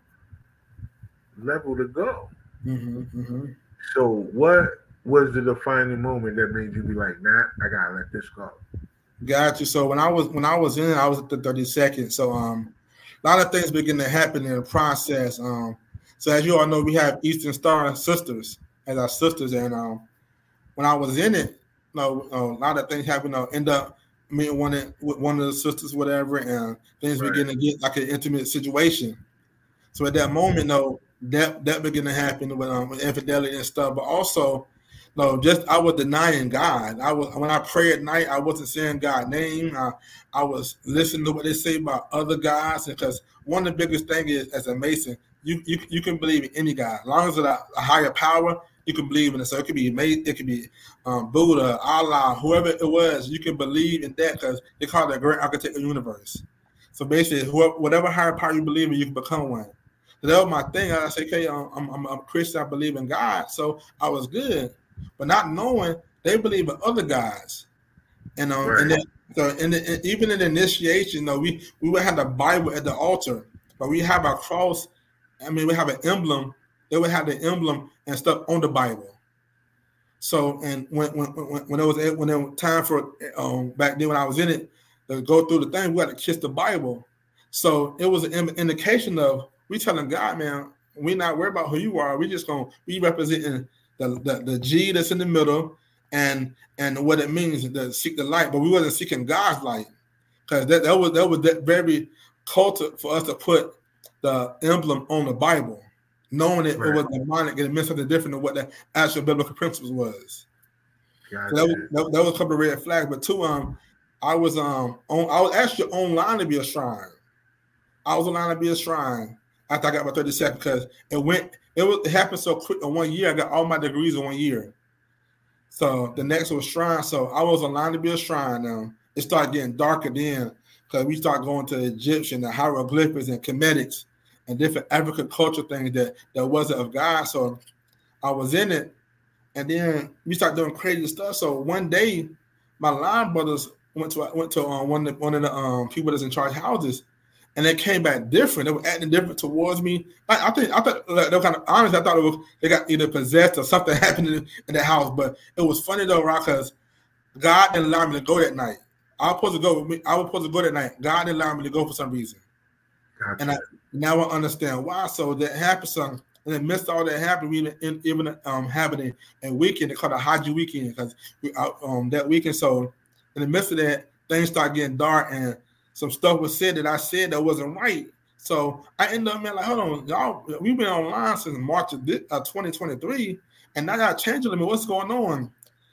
level to go. Mm-hmm, mm-hmm. So what was the defining moment that made you be like, nah, I gotta let this go? Got you. So when I was when I was in, I was at the thirty-second. So um, a lot of things begin to happen in the process. Um, so as you all know, we have Eastern Star sisters as our sisters, and um. when I was in it, you know, uh, a lot of things happened. I end up meeting one of, with one of the sisters, whatever, and things right. begin to get like an intimate situation. So at that moment, though, that that began to happen with, um, with infidelity and stuff. But also, no, just I was denying God. I was when I pray at night, I wasn't saying God's name. I, I was listening to what they say about other gods, because one of the biggest things is, as a Mason, you you you can believe in any God, as long as it's a, a higher power. You can believe in it. So it could be made, it could be um, Buddha, Allah, whoever it was. You can believe in that because they call it a great architect of the universe. So basically, whoever, whatever higher power you believe in, you can become one. that was my thing. I said, okay, I'm, I'm, I'm a Christian. I believe in God, so I was good. But not knowing they believe in other gods, and um, Right. and then so in the, even in the initiation, you know, we we would have the Bible at the altar, but we have our cross. I mean, we have an emblem. They would have the emblem and stuff on the Bible. So, and when when when, when it was when it was time for um back then when I was in it to go through the thing, we had to kiss the Bible. So it was an indication of we telling God, man, we not worried about who you are. We just gonna be representing the, the the G that's in the middle and and what it means to seek the light. But we wasn't seeking God's light because that, that was that was that very culture for us to put the emblem on the Bible, knowing it, right. It was demonic and it meant something different than what the actual biblical principles was. Gotcha. So that was that, that was a couple of red flags. But two, um, I was um on I was actually online to be a shrine. I was online to be a shrine after I got my thirty seconds because it went it was it happened so quick in one year. I got all my degrees in one year. So the next was shrine. So I was online to be a shrine now. It started getting darker then because we started going to the Egyptian, the hieroglyphics and Kemetics and different African culture things that, that wasn't of God. So I was in it. And then we started doing crazy stuff. So one day, my line brothers went to went to um, one of the, one of the um, people that's in charge houses, and they came back different. They were acting different towards me. I, I think I thought they were kind of honest. I thought it was they got either possessed or something happened in, in the house. But it was funny though, right? Because God didn't allow me to go that night. I was supposed to go. With me, I was supposed to go that night. God didn't allow me to go for some reason. Gotcha. And I, now I understand why. So that happened. Some. And then midst all that happened, we even, even um, having a, a weekend, they called a Haji weekend because we out um, that weekend. So in the midst of that, things started getting dark and some stuff was said that I said that wasn't right. So I ended up being like, hold on, y'all, we've been online since March of this, uh, twenty twenty-three, and now y'all changing me. What's going on?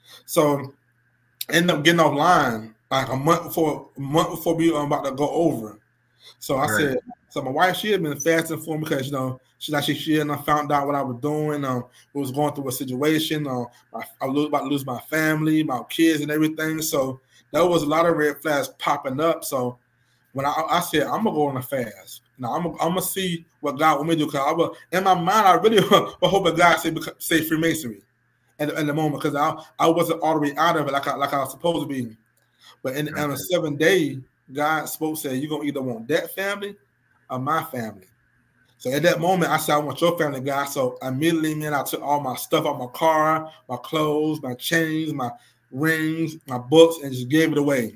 So I ended up getting offline like a month before, a month before we were about to go over. So I right. said, so my wife, she had been fasting for me because, you know, she actually she and I found out what I was doing. Um, I was going through a situation. Um, I, I was about to lose my family, my kids, and everything. So there was a lot of red flags popping up. So when I, I said I'm gonna go on a fast, now I'm, I'm gonna see what God want me to do. Cause I was, in my mind, I really was hoping God say say Freemasonry at, at the moment because I I wasn't all the way out of it like I like I was supposed to be. But in, okay. in a seven day, God spoke, said you're gonna either want that family or my family. So at that moment, I said, I want your family, God. So immediately, man, I took all my stuff out my car, my clothes, my chains, my rings, my books, and just gave it away.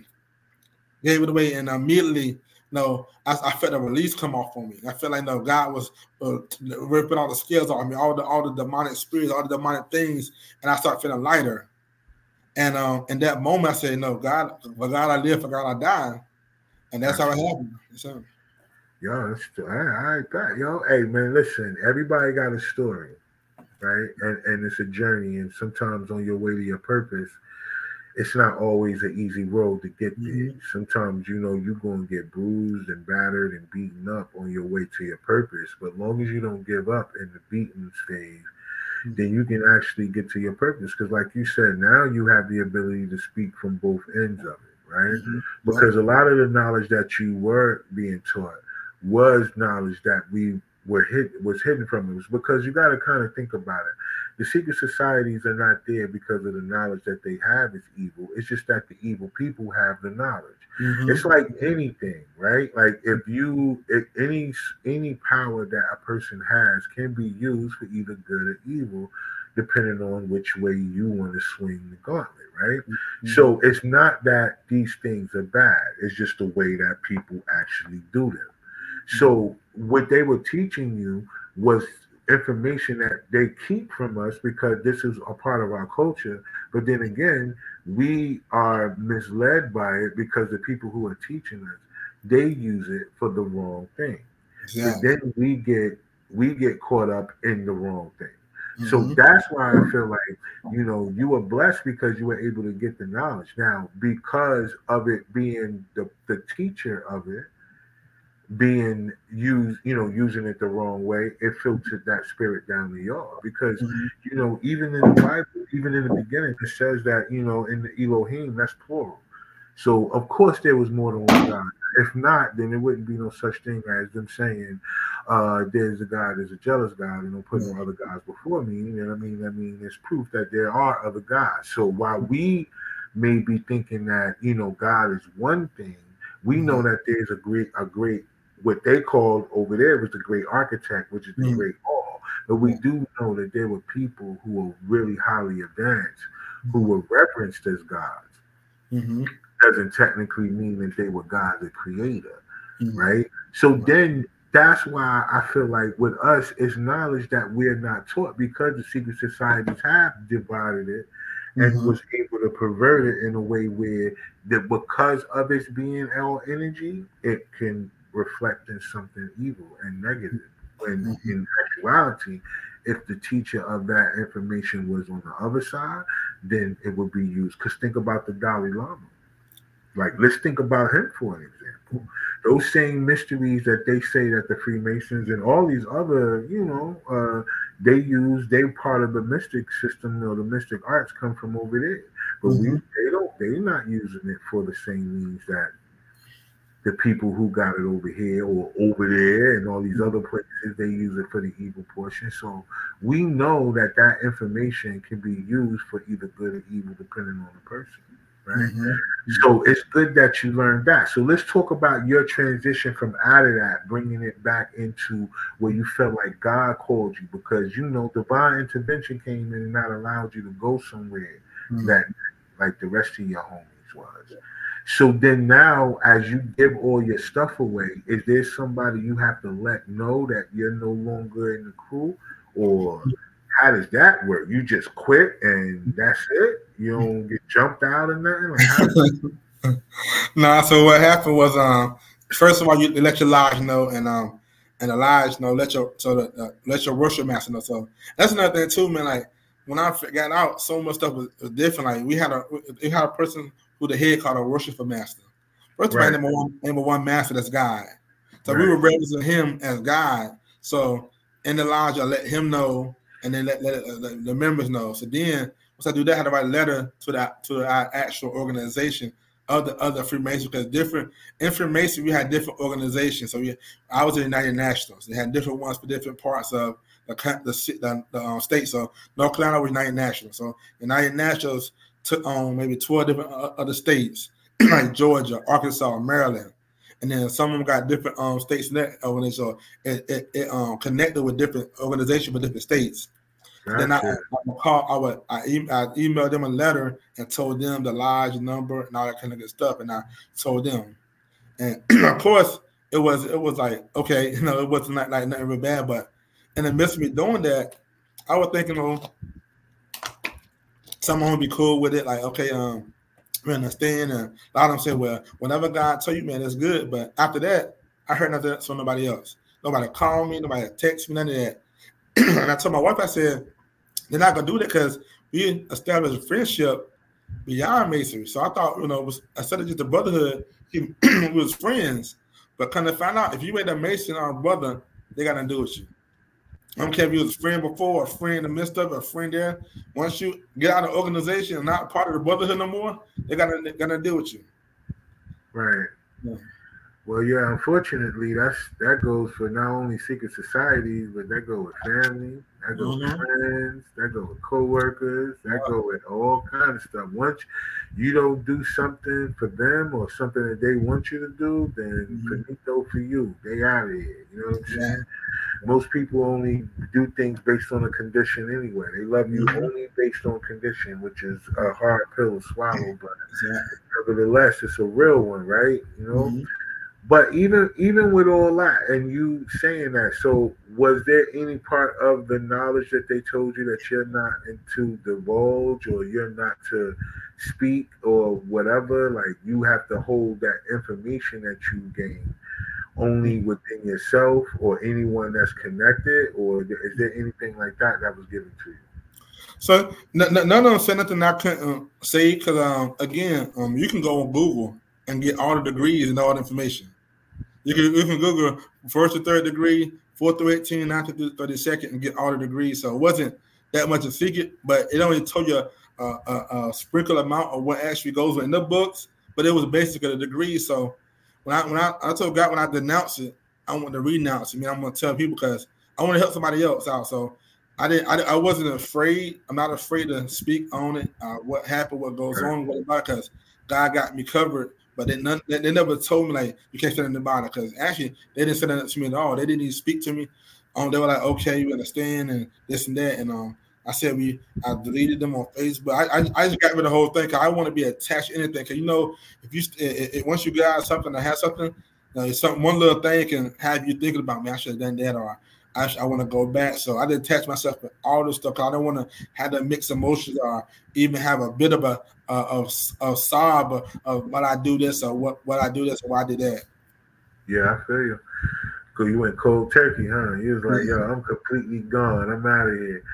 Gave it away. And immediately, you know, I, I felt a release come off on me. I felt like, no, God was uh, ripping all the scales off me, all the all the demonic spirits, all the demonic things. And I started feeling lighter. And um, in that moment, I said, no, God, for God I live, for God I die. And that's how it happened. So, yo, that's I, I like that. Yo, hey man, listen, everybody got a story, right? And and it's a journey, and sometimes on your way to your purpose, it's not always an easy road to get there. Mm-hmm. Sometimes, you know, you're gonna get bruised and battered and beaten up on your way to your purpose. But long as you don't give up in the beaten phase, mm-hmm. then you can actually get to your purpose. Because like you said, now you have the ability to speak from both ends of it, right? Mm-hmm. Because a lot of the knowledge that you were being taught was knowledge that we were hid was hidden from us. Because you got to kind of think about it. The secret societies are not there because of the knowledge that they have is evil. It's just that the evil people have the knowledge. Mm-hmm. It's like anything, right? Like if you, if any any power that a person has can be used for either good or evil, depending on which way you want to swing the gauntlet, right? Mm-hmm. So it's not that these things are bad. It's just the way that people actually do them. So what they were teaching you was information that they keep from us because this is a part of our culture. But then again, we are misled by it because the people who are teaching us, they use it for the wrong thing. Yeah. So then we get we get caught up in the wrong thing. Mm-hmm. So that's why I feel like, you know, you were blessed because you were able to get the knowledge. Now, because of it being the, the teacher of it, being used, you know, using it the wrong way, it filtered that spirit down to y'all. Because, mm-hmm. you know, even in the Bible, even in the beginning, it says that, you know, in the Elohim, that's plural. So of course there was more than one God. If not, then there wouldn't be no such thing as them saying, uh, there's a God, there's a jealous God, and don't put no other gods before me. You know what I mean? I mean, there's proof that there are other gods. So while we may be thinking that, you know, God is one thing, we know that there's a great, a great, what they called over there was the great architect, which is the mm-hmm. great all. But we do know that there were people who were really highly advanced, who were reverenced as gods. Mm-hmm. Doesn't technically mean that they were God the creator, mm-hmm. right? So right. then that's why I feel like with us, it's knowledge that we're not taught, because the secret societies have divided it and mm-hmm. was able to pervert it in a way where that because of its being our energy, it can reflect in something evil and negative. When mm-hmm. in actuality, if the teacher of that information was on the other side, then it would be used. Because think about the Dalai Lama. Like, let's think about him for an example. Those same mysteries that they say that the Freemasons and all these other, you know, uh, they use, they part of the mystic system or the mystic arts come from over there. But mm-hmm. we, they don't, they're not using it for the same means that the people who got it over here or over there and all these other places, they use it for the evil portion. So we know that that information can be used for either good or evil depending on the person. Right. Mm-hmm. So it's good that you learned that. So let's talk about your transition from out of that, bringing it back into where you felt like God called you, because, you know, divine intervention came in and not allowed you to go somewhere mm-hmm. that like the rest of your homies was. So then now, as you give all your stuff away, is there somebody you have to let know that you're no longer in the crew, or how does that work? You just quit and that's it? You don't get jumped out or nothing? Like, how does that- nah, so what happened was, um, first of all, you let your lodge know, and um, and the lodge know, let your so the, uh, let your worship master know. So that's another thing too, man. Like when I got out, so much stuff was, was different. Like we had a we had a person who the head called a worshiper master. First of all, number one, number one master, that's God. So right. we were representing him as God. So in the lodge, I let him know. And then let, let, let the members know. So then, once I do that, I had to write a letter to that to our actual organization of the other Freemasons, because different in Freemason we had different organizations. So we, I was in the United Nationals. They had different ones for different parts of the the, the, the um, state. So North Carolina was United Nationals. So the United Nationals took on maybe twelve different other states, like Georgia, Arkansas, Maryland. And then some of them got different um, states in that organization. So it, it, it um, connected with different organizations with different states. Gotcha. Then I, I call, I would, I, e- I emailed them a letter and told them the lodge number and all that kind of good stuff. And I told them, and of course it was, it was like, okay, you know, it wasn't like, like nothing real bad, but in the midst of me doing that, I was thinking, oh, someone would be cool with it. Like, okay, um, we understand. And a lot of them say, well, whenever God tell you, man, it's good. But after that, I heard nothing from nobody else. Nobody called me, nobody text me, none of that. And I told my wife, I said, they're not gonna do that because we established a friendship beyond masonry. So I thought, you know, it was, instead of just a brotherhood, he, we was friends. But kind of find out if you ain't a mason or a brother, they got nothing to do with you. I don't care if you was a friend before, a friend in the midst of it, a friend there. Once you get out of the organization and not part of the brotherhood no more, they got to got to deal with you. Right. Yeah. Well, yeah, unfortunately, that's that goes for not only secret societies, but that go with family, that go mm-hmm. with friends, that go with coworkers, that yeah. go with all kinds of stuff. Once you don't do something for them or something that they want you to do, then mm-hmm. finito for you. They out of here. You know what I'm saying? Yeah. Most people only do things based on a condition anyway. They love you mm-hmm. only based on condition, which is a hard pill to swallow, but yeah. nevertheless, it's a real one, right? You know. Mm-hmm. But even even with all that, and you saying that, so was there any part of the knowledge that they told you that you're not to divulge or you're not to speak or whatever? Like you have to hold that information that you gain only within yourself or anyone that's connected, or is there anything like that that was given to you? So none of them said nothing I couldn't uh, say because um, again, um, you can go on Google and get all the degrees and all the information. You can you can Google first to third degree, fourth through eighteen, ninth to thirty-second, and get all the degrees. So it wasn't that much a secret, but it only told you a, a, a sprinkle amount of what actually goes in the books. but it was basically a degree. So when I when I, I told God when I denounce it, I want to renounce it. I mean, I'm gonna tell people because I want to help somebody else out. So I didn't. I, I wasn't afraid. I'm not afraid to speak on it. Uh, what happened? What goes on? What about? Because God got me covered. But they, none, they, they never told me like you can't say anything about it. Because actually they didn't say that to me at all. They didn't even speak to me. Um, they were like, okay, you understand, and this and that. And um, I said we. I deleted them on Facebook. I I, I just got rid of the whole thing because I want to be attached to anything. Because you know, if you it, it, once you get out of something or have something, you know, something one little thing can have you thinking about me. I should have done that, or I, I want to go back. So I didn't attach myself to all this stuff. Cause I don't want to have to mix emotions or even have a bit of a uh, of, of sob of, of what I do this or what, what I do this or why I did that. Yeah, I feel you. Because you went cold turkey, huh? You was like, yo, I'm completely gone. I'm out of here.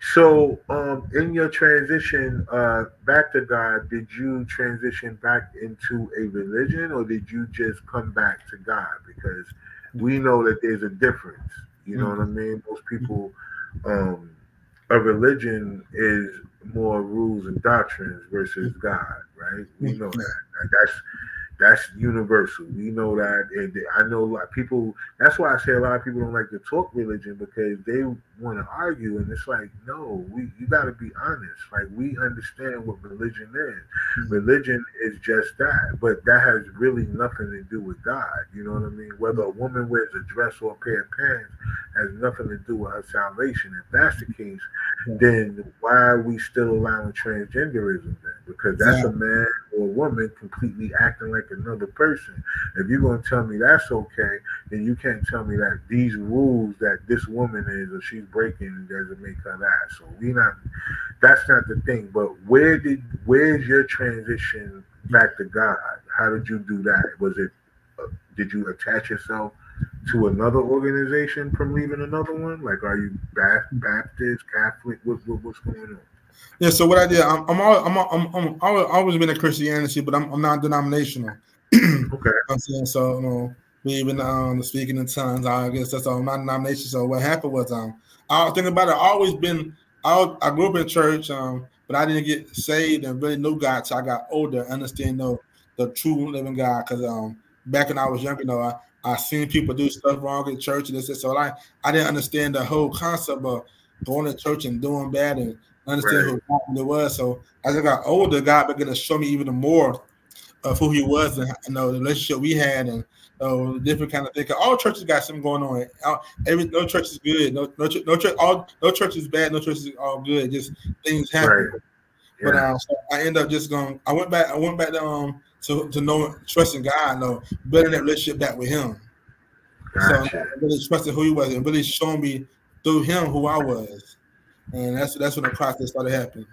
So um, in your transition uh, back to God, did you transition back into a religion or did you just come back to God? Because we know that there's a difference. You know mm-hmm. what I mean? Most people, um, a religion is more rules and doctrines versus God, right? We know that. That's that's universal. We know that. And I know a lot of people. That's why I say a lot of people don't like to talk religion because they want to argue, and it's like, no, we you got to be honest. Like we understand what religion is. Mm-hmm. Religion is just that, but that has really nothing to do with God. You know what I mean? Whether a woman wears a dress or a pair of pants has nothing to do with her salvation. If that's the case, yeah. then why are we still allowing transgenderism then? Because that's yeah. a man or a woman completely acting like another person. If you're going to tell me that's okay, then you can't tell me that these rules that this woman is or she's breaking doesn't make her that. So we not, that's not the thing. But where did, where's your transition back to God? How did you do that? Was it, uh, did you attach yourself to another organization from leaving another one? Like, are you Baptist, Catholic? What, what what's going on? Yeah. So what I did, I'm I'm always, I'm I'm, I'm always, always been a Christianity, but I'm I'm not denominational. Okay. I'm saying so. You know, even um speaking in tongues, I guess that's all. I'm not denomination. So what happened was um I was thinking about it. I always been I I grew up in church um but I didn't get saved and really knew God till I got older, understand the the true living God. Because um back when I was younger, you know, I. I seen people do stuff wrong in church and this, so I I didn't understand the whole concept of going to church and doing bad and understand right. who God was. So as I got older, God began to show me even more of who He was and you know the relationship we had and uh, different kind of thing. All churches got something going on. All, every no church is good. No no no church all no church is bad. No church is all good. Just things happen. Right. Yeah. But uh, so I ended up just going. I went back. I went back to um. To, to know, trusting God, know, building that relationship back with Him. Gotcha. So I really trusted who He was and really showing me through Him who I was. And that's that's when the process started happening.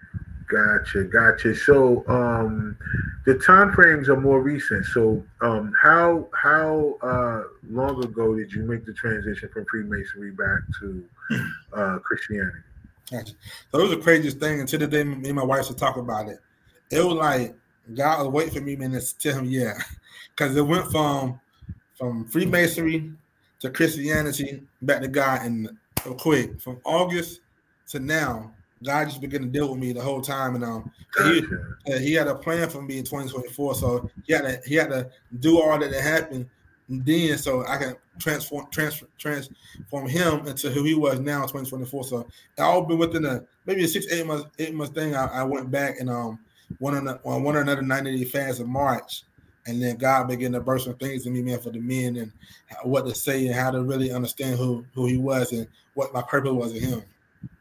Gotcha, gotcha. So um, the time frames are more recent. So um, how how uh, long ago did you make the transition from Freemasonry back to uh, Christianity? Gotcha. So it was the craziest thing. Until the day me and my wife would talk about it. It was like God was waiting for me, man, to tell Him, yeah, because it went from from Freemasonry to Christianity back to God, and so quick from August to now, God just began to deal with me the whole time, and um, he uh, he had a plan for me in twenty twenty-four, so he had to he had to do all that that happened, and then so I can transform transfer transform him into who he was now in twenty twenty-four. So it all been within a maybe a six eight months eight months thing. I, I went back and um. One on one or another ninety day fast in March, and then God began to burst some things in me, man, for the men and what to say and how to really understand who who He was and what my purpose was in Him.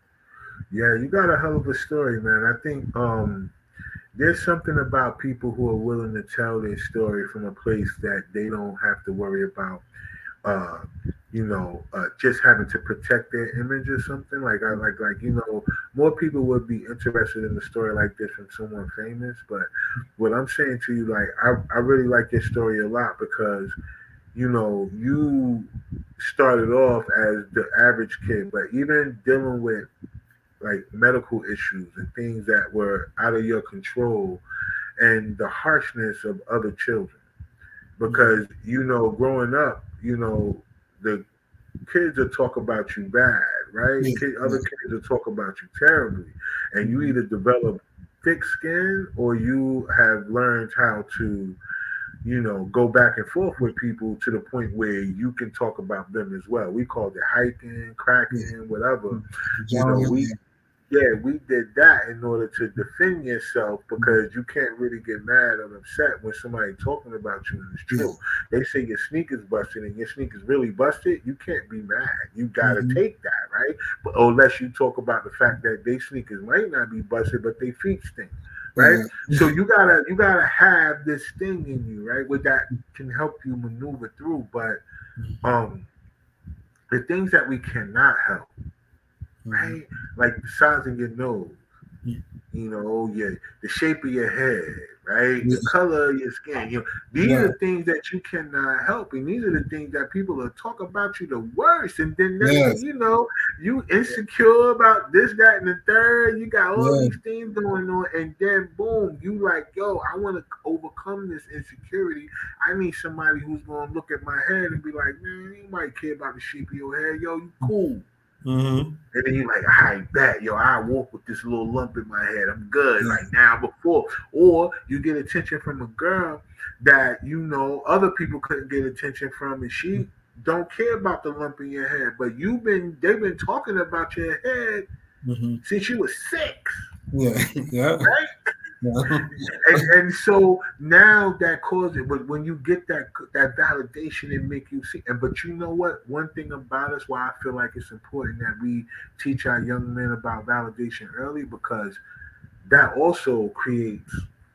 Yeah, you got a hell of a story, man. I think um, there's something about people who are willing to tell their story from a place that they don't have to worry about, uh, you know, uh, just having to protect their image or something. Like I like like you know, more people would be interested in a story like this from someone famous. But what I'm saying to you, like I, I really like your story a lot because, you know, you started off as the average kid, but even dealing with like medical issues and things that were out of your control and the harshness of other children. Because, you know, growing up, you know, the kids will talk about you bad, right? Yeah. Kid, other kids will talk about you terribly. And you either develop thick skin, or you have learned how to, you know, go back and forth with people to the point where you can talk about them as well. We called it hiking, cracking, whatever. You know, we yeah, we did that in order to defend yourself, because you can't really get mad or upset when somebody talking about you and it's true. They say your sneakers busted and your sneakers really busted, you can't be mad. You gotta mm-hmm. take that, right? But unless you talk about the fact that they sneakers might not be busted, but they feet stink. Right, yeah. So you gotta you gotta have this thing in you, right, where that can help you maneuver through. But um, the things that we cannot help, right, like the size of your nose, you know, your the shape of your head, right, yeah. the color of your skin. You know, these yeah. are the things that you cannot help, and these are the things that people will talk about you the worst. And then next yes. thing you know, you insecure about this, that, and the third. You got all yeah. these things going on, and then boom, you like, yo, I want to overcome this insecurity. I need somebody who's gonna look at my head and be like, man, you might care about the shape of your head, yo, you cool. Mm-hmm. And then you're like, I bet, yo, I walk with this little lump in my head. I'm good yeah. right now. Before, or you get attention from a girl that you know other people couldn't get attention from, and she don't care about the lump in your head. But you've been, they've been talking about your head mm-hmm. since you were six. Yeah, yeah, right. Yeah. and, and so now that causes it, but when you get that that validation, it make you see. And but you know what? One thing about us, why I feel like it's important that we teach our young men about validation early, because that also creates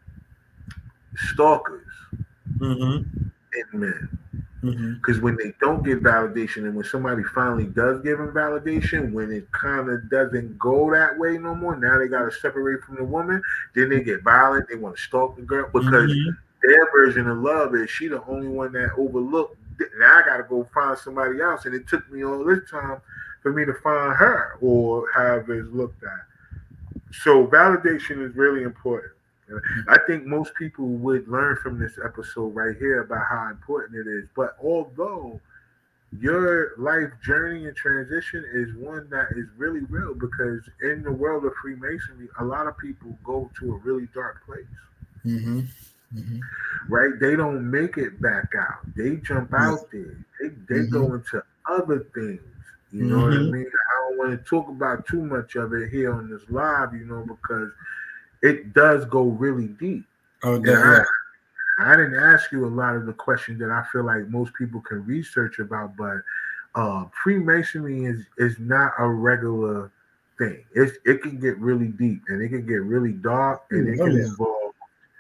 stalkers mm-hmm. in men. Because mm-hmm. when they don't get validation, and when somebody finally does give them validation, when it kind of doesn't go that way no more, now they got to separate from the woman, then they get violent, they want to stalk the girl, because mm-hmm. their version of love is she the only one that overlooked. Now I got to go find somebody else, and it took me all this time for me to find her, or however it's looked at. So validation is really important. I think most people would learn from this episode right here about how important it is. But although your life journey and transition is one that is really real, because in the world of Freemasonry, a lot of people go to a really dark place. Mm-hmm. Mm-hmm. Right? They don't make it back out. They jump yes. out there. They, they mm-hmm. go into other things. You know mm-hmm. what I mean? I don't want to talk about too much of it here on this live, you know, because it does go really deep. Oh, yeah. I, I didn't ask you a lot of the questions that I feel like most people can research about, but uh, Freemasonry is is not a regular thing. It's, it can get really deep, and it can get really dark, and it can involve,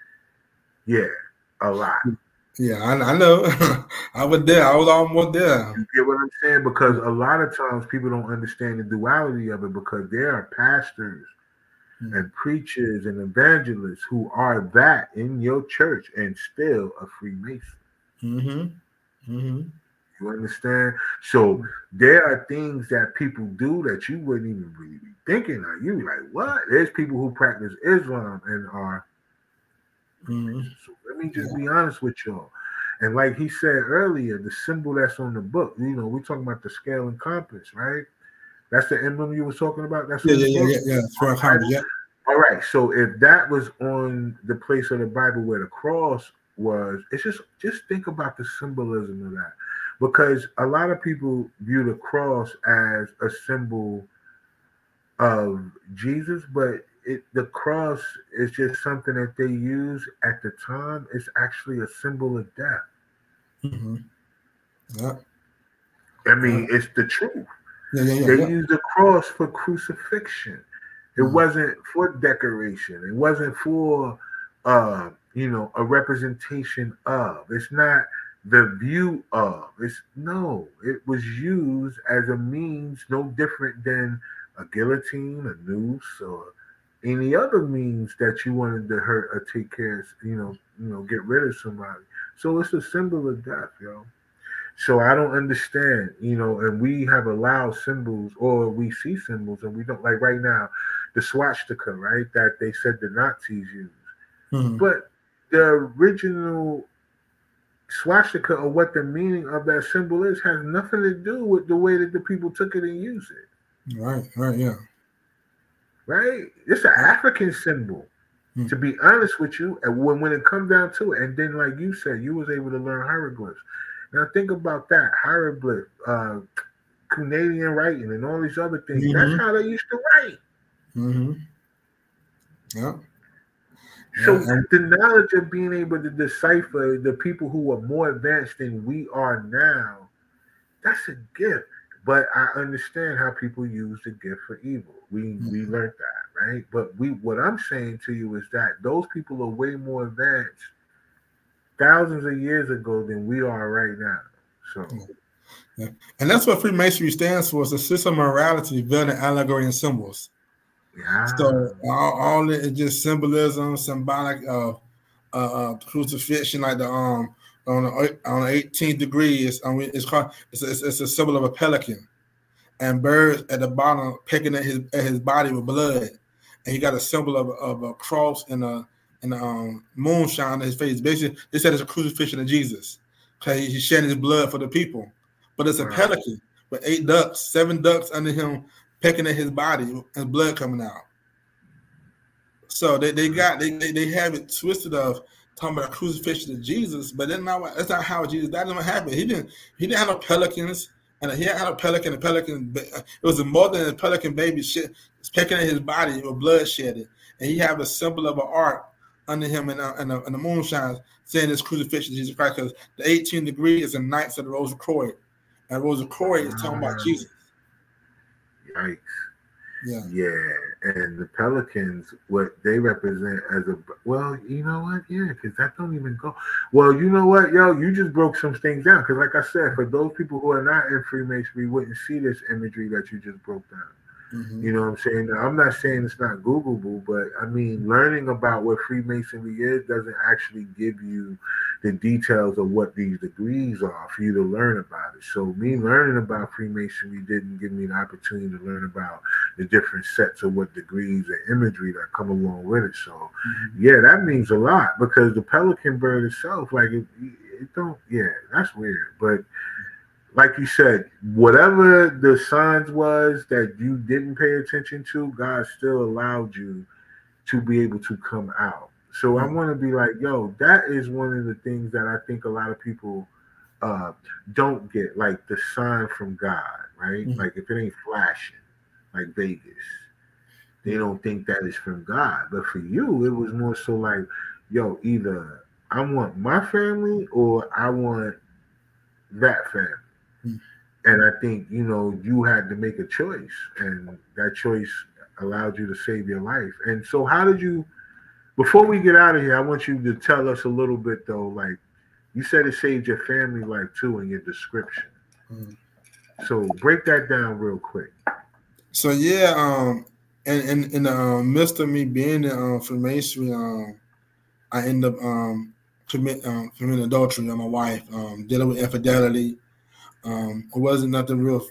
yeah, a lot. Yeah, I, I know. I was there. I was almost there. You get what I'm saying? Because a lot of times people don't understand the duality of it, because there are pastors and preachers and evangelists who are that in your church and still a Freemason. Mm-hmm. Mm-hmm. You understand? So there are things that people do that you wouldn't even really be thinking of. You like, what? There's people who practice Islam and are. Mm-hmm. So let me just be honest with y'all. And like he said earlier, the symbol that's on the book, you know, we're talking about the scale and compass, right? That's the emblem you were talking about? That's yeah, yeah, yeah, yeah, yeah. Right. yeah. All right. So if that was on the place of the Bible where the cross was, it's just just think about the symbolism of that. Because a lot of people view the cross as a symbol of Jesus, but it the cross is just something that they use at the time. It's actually a symbol of death. Mm-hmm. Yeah. I mean, yeah. it's the truth. Yeah, yeah, yeah, they yeah. use the cross for crucifixion. It mm-hmm. wasn't for decoration. It wasn't for, uh, you know, a representation of. It's not the view of. It's no. It was used as a means, no different than a guillotine, a noose, or any other means that you wanted to hurt or take care of, you know, you know, get rid of somebody. So it's a symbol of death, yo. So I don't understand, you know, and we have allowed symbols, or we see symbols, and we don't, like right now, the swastika, right, that they said the Nazis used. Mm-hmm. But the original swastika, or what the meaning of that symbol is, has nothing to do with the way that the people took it and used it. Right, right, yeah. Right? It's an African symbol. Hmm. To be honest with you, and when, when it comes down to it, and then like you said, you was able to learn hieroglyphs. Now think about that hieroglyph, uh, Canadian writing, and all these other things. Mm-hmm. That's how they used to write. Mm-hmm. Yeah. So yeah. the knowledge of being able to decipher the people who are more advanced than we are now, that's a gift. But I understand how people use the gift for evil. We mm-hmm. we learned that, right? But we what I'm saying to you is that those people are way more advanced thousands of years ago than we are right now. So, yeah. And that's what Freemasonry stands for: is a system of morality veiled in allegory and symbols. Yeah. So all, all it is just symbolism, symbolic of uh, uh, crucifixion, like the um. On the, on the eighteenth degree, it's, um, it's called it's, it's, it's a symbol of a pelican, and birds at the bottom pecking at his at his body with blood, and he got a symbol of, of a cross and a and a um, moonshine on his face. Basically, they said it's a crucifixion of Jesus, because he's shedding his blood for the people. But it's a wow. pelican with eight ducks, seven ducks under him pecking at his body and blood coming out. So they, they got they, they they have it twisted of talking about a crucifixion of Jesus, but that's not that's not how Jesus. That didn't happen. He didn't. He didn't have no pelicans, and he had a pelican. A pelican. It was a more than a pelican baby shit. It's pecking at his body with blood shedded, and he have a symbol of an ark under him and and the moonshine saying it's crucifixion of Jesus Christ, because the eighteenth degree is the Knights of the Rose of Croix, and Rose of Croix is talking about Jesus. Yikes. Yeah. Yeah, and the pelicans, what they represent as a well, you know what? Yeah, because that don't even go. Well, you know what, yo, you just broke some things down. Because, like I said, for those people who are not in Freemasonry, wouldn't see this imagery that you just broke down. Mm-hmm. You know what I'm saying? Now, I'm not saying it's not Googleable, but I mean, learning about what Freemasonry is doesn't actually give you the details of what these degrees are for you to learn about it. So me learning about Freemasonry didn't give me the opportunity to learn about the different sets of what degrees and imagery that come along with it. So mm-hmm. yeah, that means a lot, because the pelican bird itself, like it, it don't, yeah, that's weird. But like you said, whatever the signs was that you didn't pay attention to, God still allowed you to be able to come out. So I want to be like, yo, that is one of the things that I think a lot of people uh, don't get, like the sign from God, right? Mm-hmm. Like if it ain't flashing, like Vegas, they don't think that is from God. But for you, it was more so like, yo, either I want my family or I want that family. Mm-hmm. And I think, you know, you had to make a choice, and that choice allowed you to save your life. And so how did you, before we get out of here, I want you to tell us a little bit, though, like you said it saved your family life, too, in your description. Mm-hmm. So break that down real quick. So, yeah, um, and in, in the um, midst of me being in um, Freemasonry, um, I end up um, commit, um, committing adultery on my wife, um, dealing with infidelity. Um, it wasn't nothing real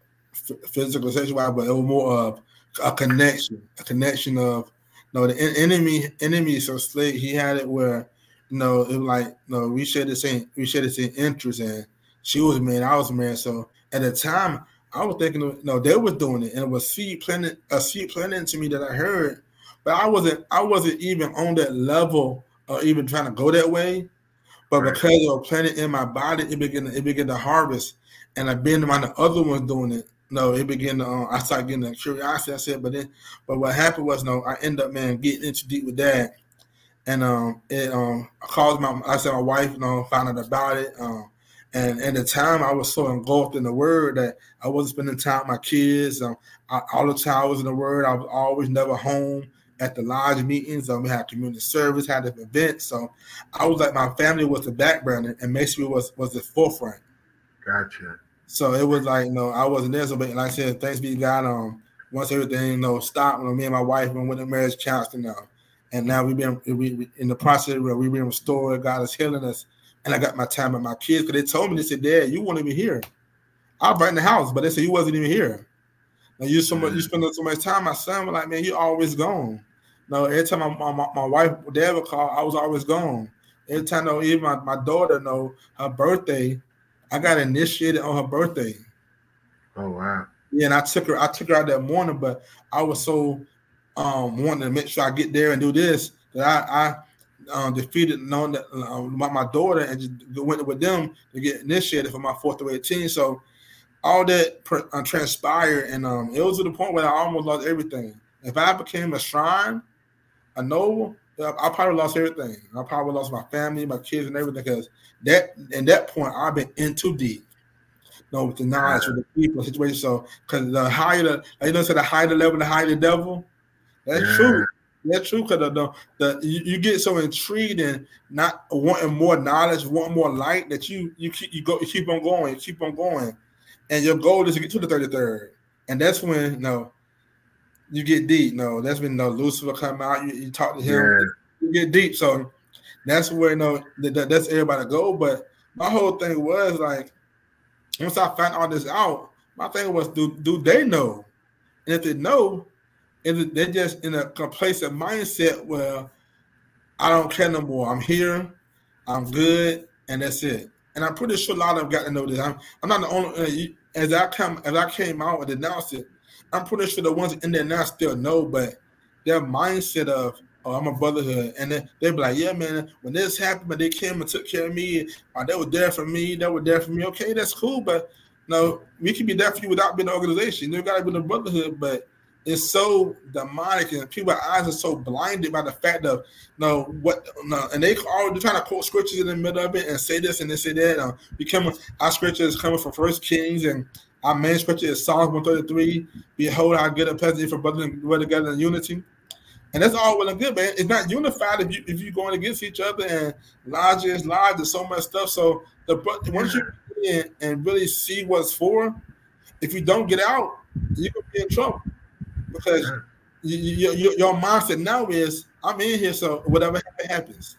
f- physical, sexual, but it was more of a connection, a connection of, you know, the en- enemy, enemy. So slave, he had it where, you know, it was like, you know, we shared the same, we shared the same interest, and she was married, I was married. So at the time, I was thinking, you know, they were doing it, and it was seed planted, a seed planted into me that I heard, but I wasn't, I wasn't even on that level or even trying to go that way. But right. because it was planted in my body, it began, it began to harvest. And I've been around the other ones doing it. No, it began to, uh, I started getting the curiosity. I said, but then, but what happened was, no, I ended up, man, getting into deep with that. And um, it um, I called my, I said, my wife, you know, found out about it. Um, and at the time, I was so engulfed in the word that I wasn't spending time with my kids. Um, I, all the time I was in the word. I was always never home at the lodge meetings. Um, we had community service, had different events. So I was like, my family was the background, and Masonry was was the forefront. Gotcha. So it was like, you know, I wasn't there. So, but like I said, thanks be to God. Um, once everything, you know, stopped, you know, me and my wife went to marriage counseling now, and now we've been we, we in the process where we've been restored. God is healing us, and I got my time with my kids, because they told me, they said, "Dad, you weren't even here." I was right in the house, but they said you wasn't even here. Now you so much, you spend so much time. My son was like, "Man, you always gone." No, every time my my, my wife, dad would call, I was always gone. Every time, though, even my, my daughter, know her birthday, I got initiated on her birthday. Oh wow! Yeah, and I took her. I took her out that morning, but I was so um wanting to make sure I get there and do this. that I, I um, defeated, knowing that uh, my, my daughter, and just went with them to get initiated for my fourth through eighteen. So all that per, uh, transpired, and um, it was to the point where I almost lost everything. If I became a shrine, a noble, I probably lost everything. I probably lost my family, my kids, and everything, because that in that point I've been in too deep. You know, with the knowledge, with the people, situation. So, because the higher the, you know, say the higher the level, the higher the devil. That's yeah. true. That's true. Because the, the you, you get so intrigued and not wanting more knowledge, wanting more light, that you you keep you go you keep on going, you keep on going, and your goal is to get to the thirty-third. And that's when you know you get deep. No, that's when you know, Lucifer come out. You, you talk to him, yeah. you get deep. So that's where you know that, that's everybody go. But my whole thing was like, once I found all this out, my thing was, do do they know? And if they know, if they're just in a complacent mindset where I don't care no more. I'm here, I'm good, and that's it. And I'm pretty sure a lot of them got to know this. I'm, I'm not the only. Uh, as I come, as I came out and announced it, I'm pretty sure the ones in there now still know, but their mindset of, oh, I'm a brotherhood, and then they be like, yeah, man, when this happened, but they came and took care of me, or they were there for me, they were there for me. Okay, that's cool, but no, we can be there for you without being an organization. You got to be in a brotherhood, but it's so demonic, and people's eyes are so blinded by the fact of no what no, and they all they're trying to quote scriptures in the middle of it and say this and they say that. Uh, become our scripture is coming from First Kings, and our main scripture is Psalms one thirty-three. Behold, how good a pleasant for brothers to dwell together in unity. And that's all well and good, man. It's not unified if you if you're going against each other, and lies is lies. There's so much stuff. So the once you get in and really see what's for, if you don't get out, you're gonna be in trouble. Because you, you, you, your mindset now is, I'm in here, so whatever happens.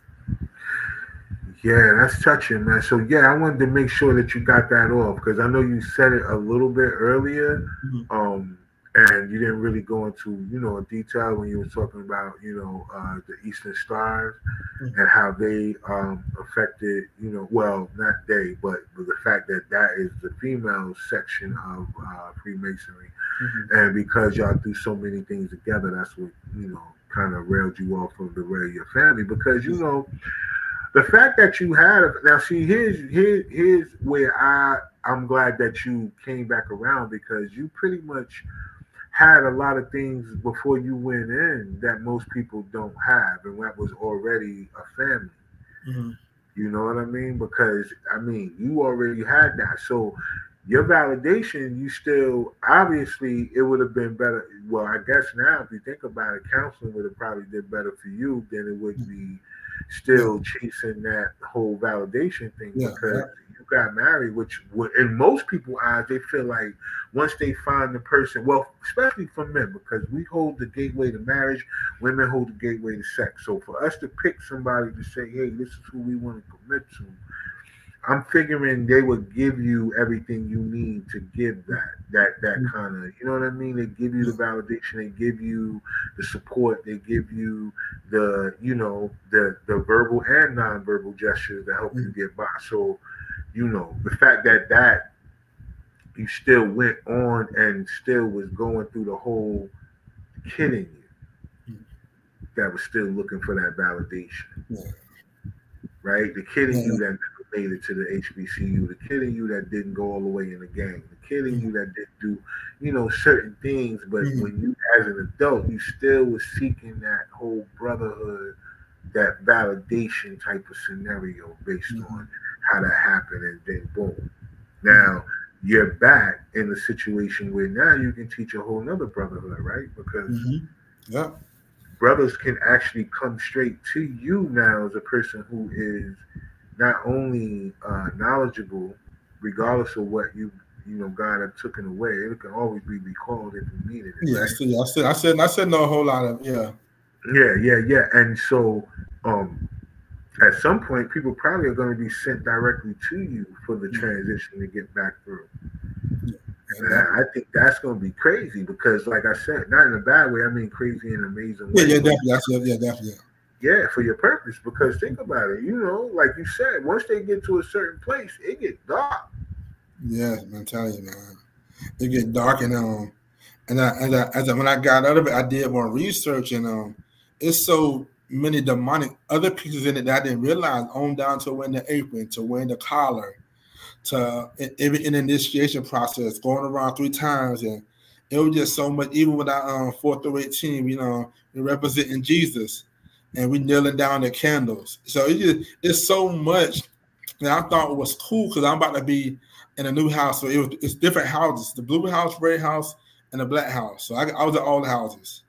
Yeah, that's touching, man. So, yeah, I wanted to make sure that you got that off, because I know you said it a little bit earlier, mm-hmm. um, and you didn't really go into, you know, detail when you were talking about, you know, uh, the Eastern Stars mm-hmm. and how they um, affected, you know, well, not they, but, but the fact that that is the female section of uh, Freemasonry. Mm-hmm. And because y'all do so many things together, that's what, you know, kind of railed you off of the way of your family. Because, you know, the fact that you had a, now see here's here, here's where I I'm glad that you came back around, because you pretty much had a lot of things before you went in that most people don't have, and that was already a family. Mm-hmm. You know what I mean? Because I mean you already had that, so your validation, you still, obviously, it would have been better. Well, I guess now, if you think about it, counseling would have probably did better for you than it would be still chasing that whole validation thing, yeah, because yeah. you got married, which would, in most people's eyes, they feel like once they find the person, well, especially for men, because we hold the gateway to marriage, women hold the gateway to sex. So for us to pick somebody to say, hey, this is who we want to commit to, I'm figuring they would give you everything you need to give that, that, that kind of, you know what I mean? They give you the validation, they give you the support, they give you the, you know, the, the verbal and nonverbal gestures that help you get by. So, you know, the fact that that you still went on and still was going through the whole kidding you, that was still looking for that validation. Yeah. Right? The kid in yeah. you that made it to the H B C U, the kid in you that didn't go all the way in the gang, the kid in mm-hmm. you that didn't do, you know, certain things, but mm-hmm. when you as an adult, you still was seeking that whole brotherhood, that validation type of scenario based mm-hmm. on how that happened, and then boom. Now you're back in a situation where now you can teach a whole nother brotherhood, right? Because mm-hmm. yeah. brothers can actually come straight to you now as a person who is not only uh, knowledgeable, regardless of what you you know God have taken away. It can always be recalled if you needed it. Yeah, right? I said, I said, I said, no a whole lot of yeah, yeah, yeah, yeah. And so, um, at some point, people probably are going to be sent directly to you for the transition to get back through. Yeah. And I, I think that's going to be crazy because, like I said, not in a bad way. I mean, crazy in an amazing way. Yeah, yeah, definitely. That's, yeah, definitely. Yeah, for your purpose. Because think about it. You know, like you said, once they get to a certain place, it gets dark. Yeah, I'm telling you, man, it get dark, and um, and I, and I, as I, when I got out of it, I did more research, and um, it's so many demonic other pieces in it that I didn't realize, on down to wearing the apron, to wearing the collar, to even in the initiation process, going around three times, and it was just so much. Even with our um, four through eight team, you know, we're representing Jesus, and we kneeling down the candles. So it just it's so much that I thought it was cool, because I'm about to be in a new house. So it was it's different houses: the blue house, red house, and the black house. So I, I was at all the houses.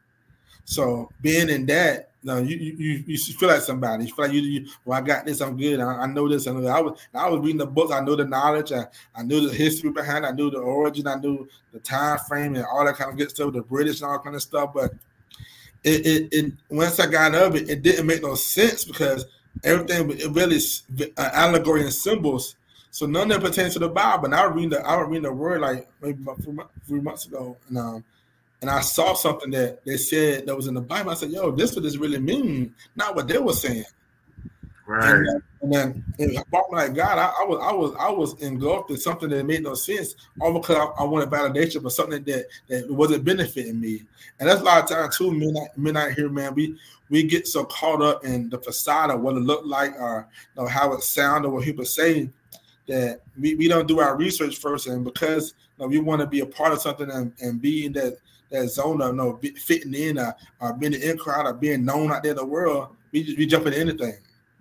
So being in that, you know, you, you you feel like somebody. You feel like you, you well, I got this, I'm good. I, I know this. I know that. I was I was reading the books. I know the knowledge. I, I knew the history behind it. I knew the origin. I knew the time frame and all that kind of good stuff, the British and all kind of stuff. But it, it, it once I got of it, it didn't make no sense, because everything it really is uh, allegory and symbols. So none of it pertains to the Bible. And I was reading the I was reading the word like maybe about three, three months ago, and um. And I saw something that they said that was in the Bible. I said, yo, this what this really mean, not what they were saying. Right. And, uh, and then and I brought me like God, I, I was I was I was engulfed in something that made no sense, all because I, I wanted validation for something that, that wasn't benefiting me. And that's a lot of times too, men out, men out here, man, we we get so caught up in the facade of what it looked like, or you know, how it sounded, what people say, that we, we don't do our research first. And because you know, we want to be a part of something and, and be in that that zone of you know, fitting in, or, or being in crowd, or being known out there in the world, we just we jump into anything.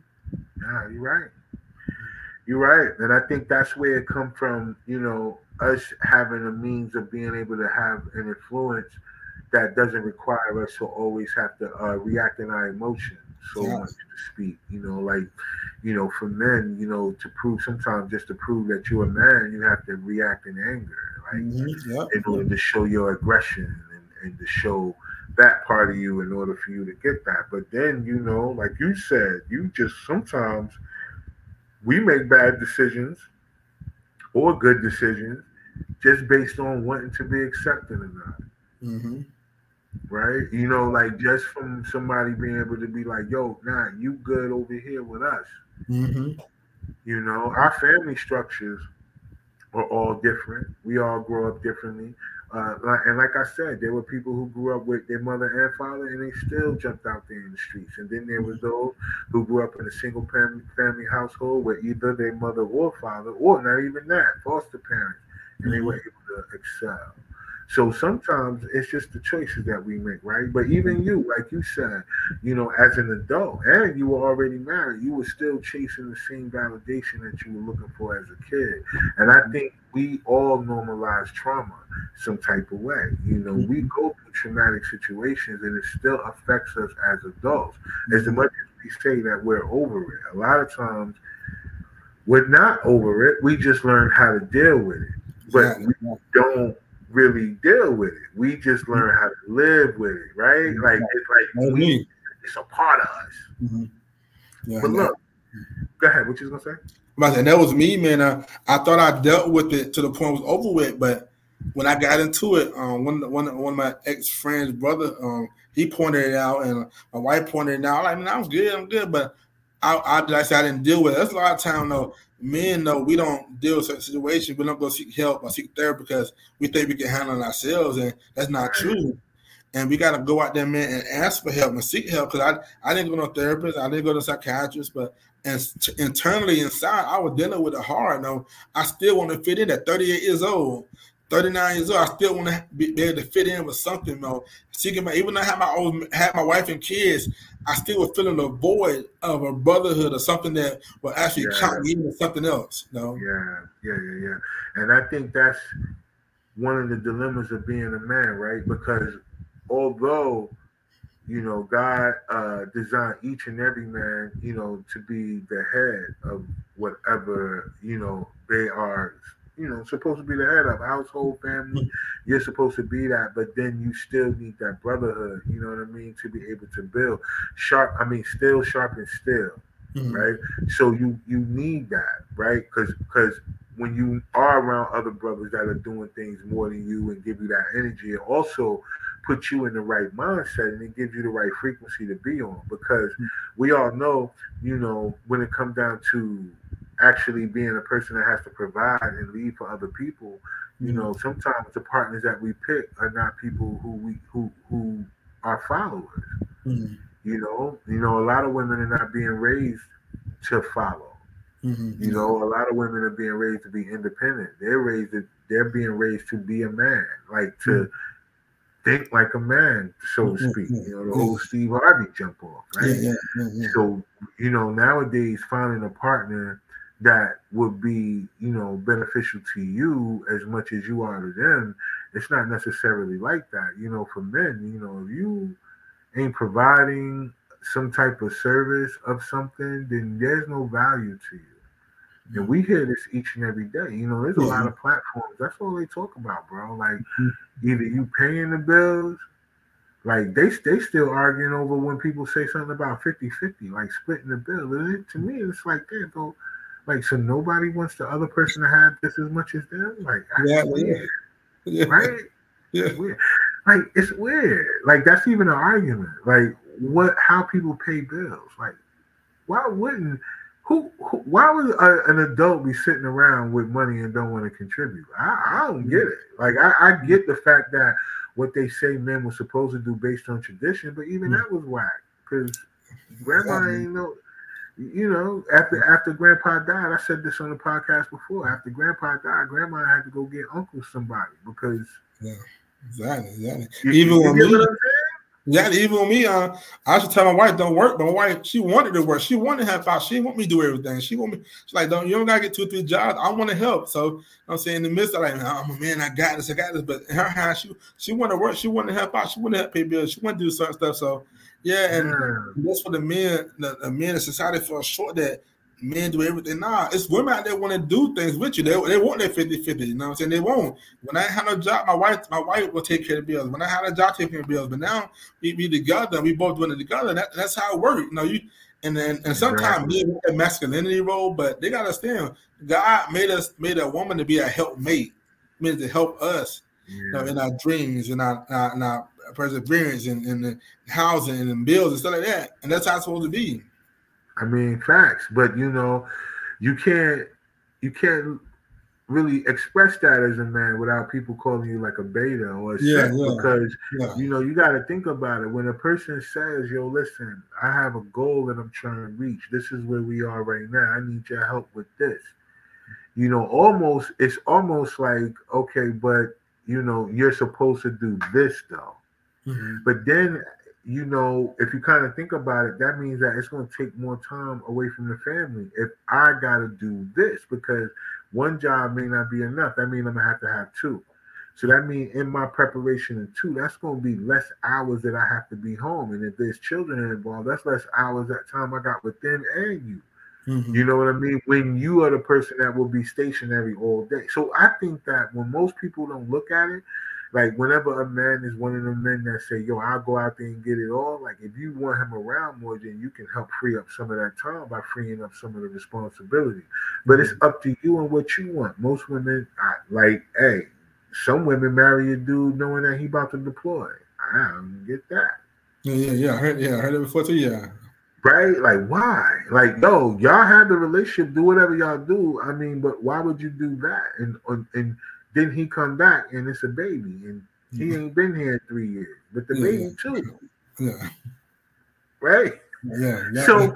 Yeah, you're right. You're right. And I think that's where it come from, you know, us having a means of being able to have an influence that doesn't require us to always have to uh, react in our emotions so Yeah. much to speak. You know, like, you know, for men, you know, to prove sometimes just to prove that you're a man, you have to react in anger, right? Mm-hmm. Yep. In order to show your aggression and, and to show that part of you in order for you to get that. But then, you know, like you said, you just sometimes we make bad decisions or good decisions just based on wanting to be accepted or not. Mm-hmm. Right? You know, like just from somebody being able to be like, yo, nah, you good over here with us. Mm-hmm. You know, our family structures are all different. We all grow up differently. Uh, and like I said, there were people who grew up with their mother and father, and they still jumped out there in the streets. And then there was those who grew up in a single family, family household where either their mother or father, or not even that, foster parents, and they were able to excel. So sometimes it's just the choices that we make, right? But even you, like you said, you know, as an adult, and you were already married, you were still chasing the same validation that you were looking for as a kid. And I think we all normalize trauma some type of way. You know, we go through traumatic situations and it still affects us as adults. As much as we say that we're over it, a lot of times we're not over it. We just learn how to deal with it. But we don't really deal with it. We just learn how to live with it, right? Like it's like we, it's a part of us. Mm-hmm. Yeah, but look, go ahead. What you was gonna say? And that was me, man. Uh, I thought I dealt with it to the point it was over with, but when I got into it, um, one one one of my ex friends' brother, um, he pointed it out, and my wife pointed it out. Like, man, I'm good, I'm good, but I, I, like I said, I didn't deal with it. That's a lot of time, though. Men, though, we don't deal with certain situations. We don't go seek help or seek therapy because we think we can handle it ourselves, and that's not true. And we got to go out there, man, and ask for help and seek help. Because I, I didn't go to a therapist, I didn't go to a psychiatrist, but and t- internally inside, I was dealing with it hard. No, I still want to fit in at thirty-eight years old. thirty-nine years old, I still want to be, be able to fit in with something, you know. Seeking my, even though I had my old, had my wife and kids, I still was feeling a void of a brotherhood or something that will actually yeah. count me into something else, you know. Yeah, yeah, yeah, yeah. And I think that's one of the dilemmas of being a man, right? Because although, you know, God uh, designed each and every man, you know, to be the head of whatever, you know, they are, you know, supposed to be the head of household, family. You're supposed to be that, but then you still need that brotherhood, you know what I mean, to be able to build sharp. I mean, still sharp and still, mm-hmm. right? So you you need that, right? Because because when you are around other brothers that are doing things more than you and give you that energy, it also puts you in the right mindset and it gives you the right frequency to be on. Because we all know, you know, when it comes down to actually being a person that has to provide and lead for other people, you know, sometimes the partners that we pick are not people who we who who are followers. Mm-hmm. You know, you know, a lot of women are not being raised to follow. Mm-hmm. You know, a lot of women are being raised to be independent. They're raised to, they're being raised to be a man, like to Mm-hmm. think like a man, so to speak. You know, the whole Steve Harvey jump off, right? Yeah, yeah, yeah. So, you know, nowadays finding a partner that would be, you know, beneficial to you as much as you are to them, it's not necessarily like that. You know, for men, you know, if you ain't providing some type of service of something, then there's no value to you. And we hear this each and every day. You know, there's a Yeah. lot of platforms. That's all they talk about, bro. Like Mm-hmm. either you paying the bills, like they they still arguing over when people say something about fifty-fifty, like splitting the bill. And it, to me, it's like, damn, bro, like, so nobody wants the other person to have just as much as them? Like, that's Yeah, weird, yeah. right? Yeah. It's weird. Like, it's weird. Like, that's even an argument. Like, what? How people pay bills? Like, why wouldn't? Who? who why would a, an adult be sitting around with money and don't want to contribute? I, I don't get it. Like, I, I get the fact that what they say men were supposed to do based on tradition, but even that was whack because grandma Exactly. ain't no. You know, after after grandpa died, I said this on the podcast before. After grandpa died, grandma had to go get uncle somebody because Yeah, exactly, exactly. you, Even you with get what me, I'm yeah, even with me, uh, I should tell my wife don't work, but my wife, she wanted to work. She wanted to help out. She didn't want me to do everything. She want me. She's like, don't you don't gotta get two or three jobs. I want to help. So you know what I'm saying, in the midst of like, I'm a man, I got this, I got this. But in her hand, she she want to work. She want to help out. She want to help pay bills. She want to do certain stuff. So yeah, and saying? that's for the men. The, the men in society feel short that men do everything. Nah, it's women out there want to do things with you. They, they want their fifty-fifty. You know what I'm saying? They won't. When I had a job, my wife, my wife will take care of the bills. When I had a job, take care of the bills. But now we be together, we both doing it together. That, that's how it works. You know, you and then and sometimes Exactly. men want that masculinity role, but they gotta understand God made us made a woman to be a helpmate, means to help us, Yeah. you know, in our dreams and our, our, and our perseverance and, and the housing and the bills and stuff like that. And that's how it's supposed to be. I mean, facts. But you know, you can't you can't really express that as a man without people calling you like a beta or a Yeah, simp yeah, because yeah. you know you got to think about it. When a person says, "Yo, listen, I have a goal that I'm trying to reach. This is where we are right now. I need your help with this." You know, almost it's almost like, okay, but you know, you're supposed to do this though. Mm-hmm. But then, you know, if you kind of think about it, that means that it's going to take more time away from the family. If I got to do this, because one job may not be enough, that means I'm going to have to have two. So that means in my preparation in two, that's going to be less hours that I have to be home. And if there's children involved, that's less hours that time I got with them and you. Mm-hmm. You know what I mean? When you are the person that will be stationary all day. So I think that when most people don't look at it, like whenever a man is one of the men that say, "Yo, I'll go out there and get it all," like if you want him around more, then you can help free up some of that time by freeing up some of the responsibility. But it's up to you and what you want. Most women, I, like, hey, some women marry a dude knowing that he about to deploy. I don't get that. Yeah, yeah, yeah. I heard, yeah, I heard it before too. Yeah. Right? Like, why? Like, yo, y'all have the relationship, do whatever y'all do. I mean, but why would you do that? And and then he come back and it's a baby, and he ain't been here in three years, but the yeah, baby yeah. too. Yeah. Right? Yeah. Exactly. So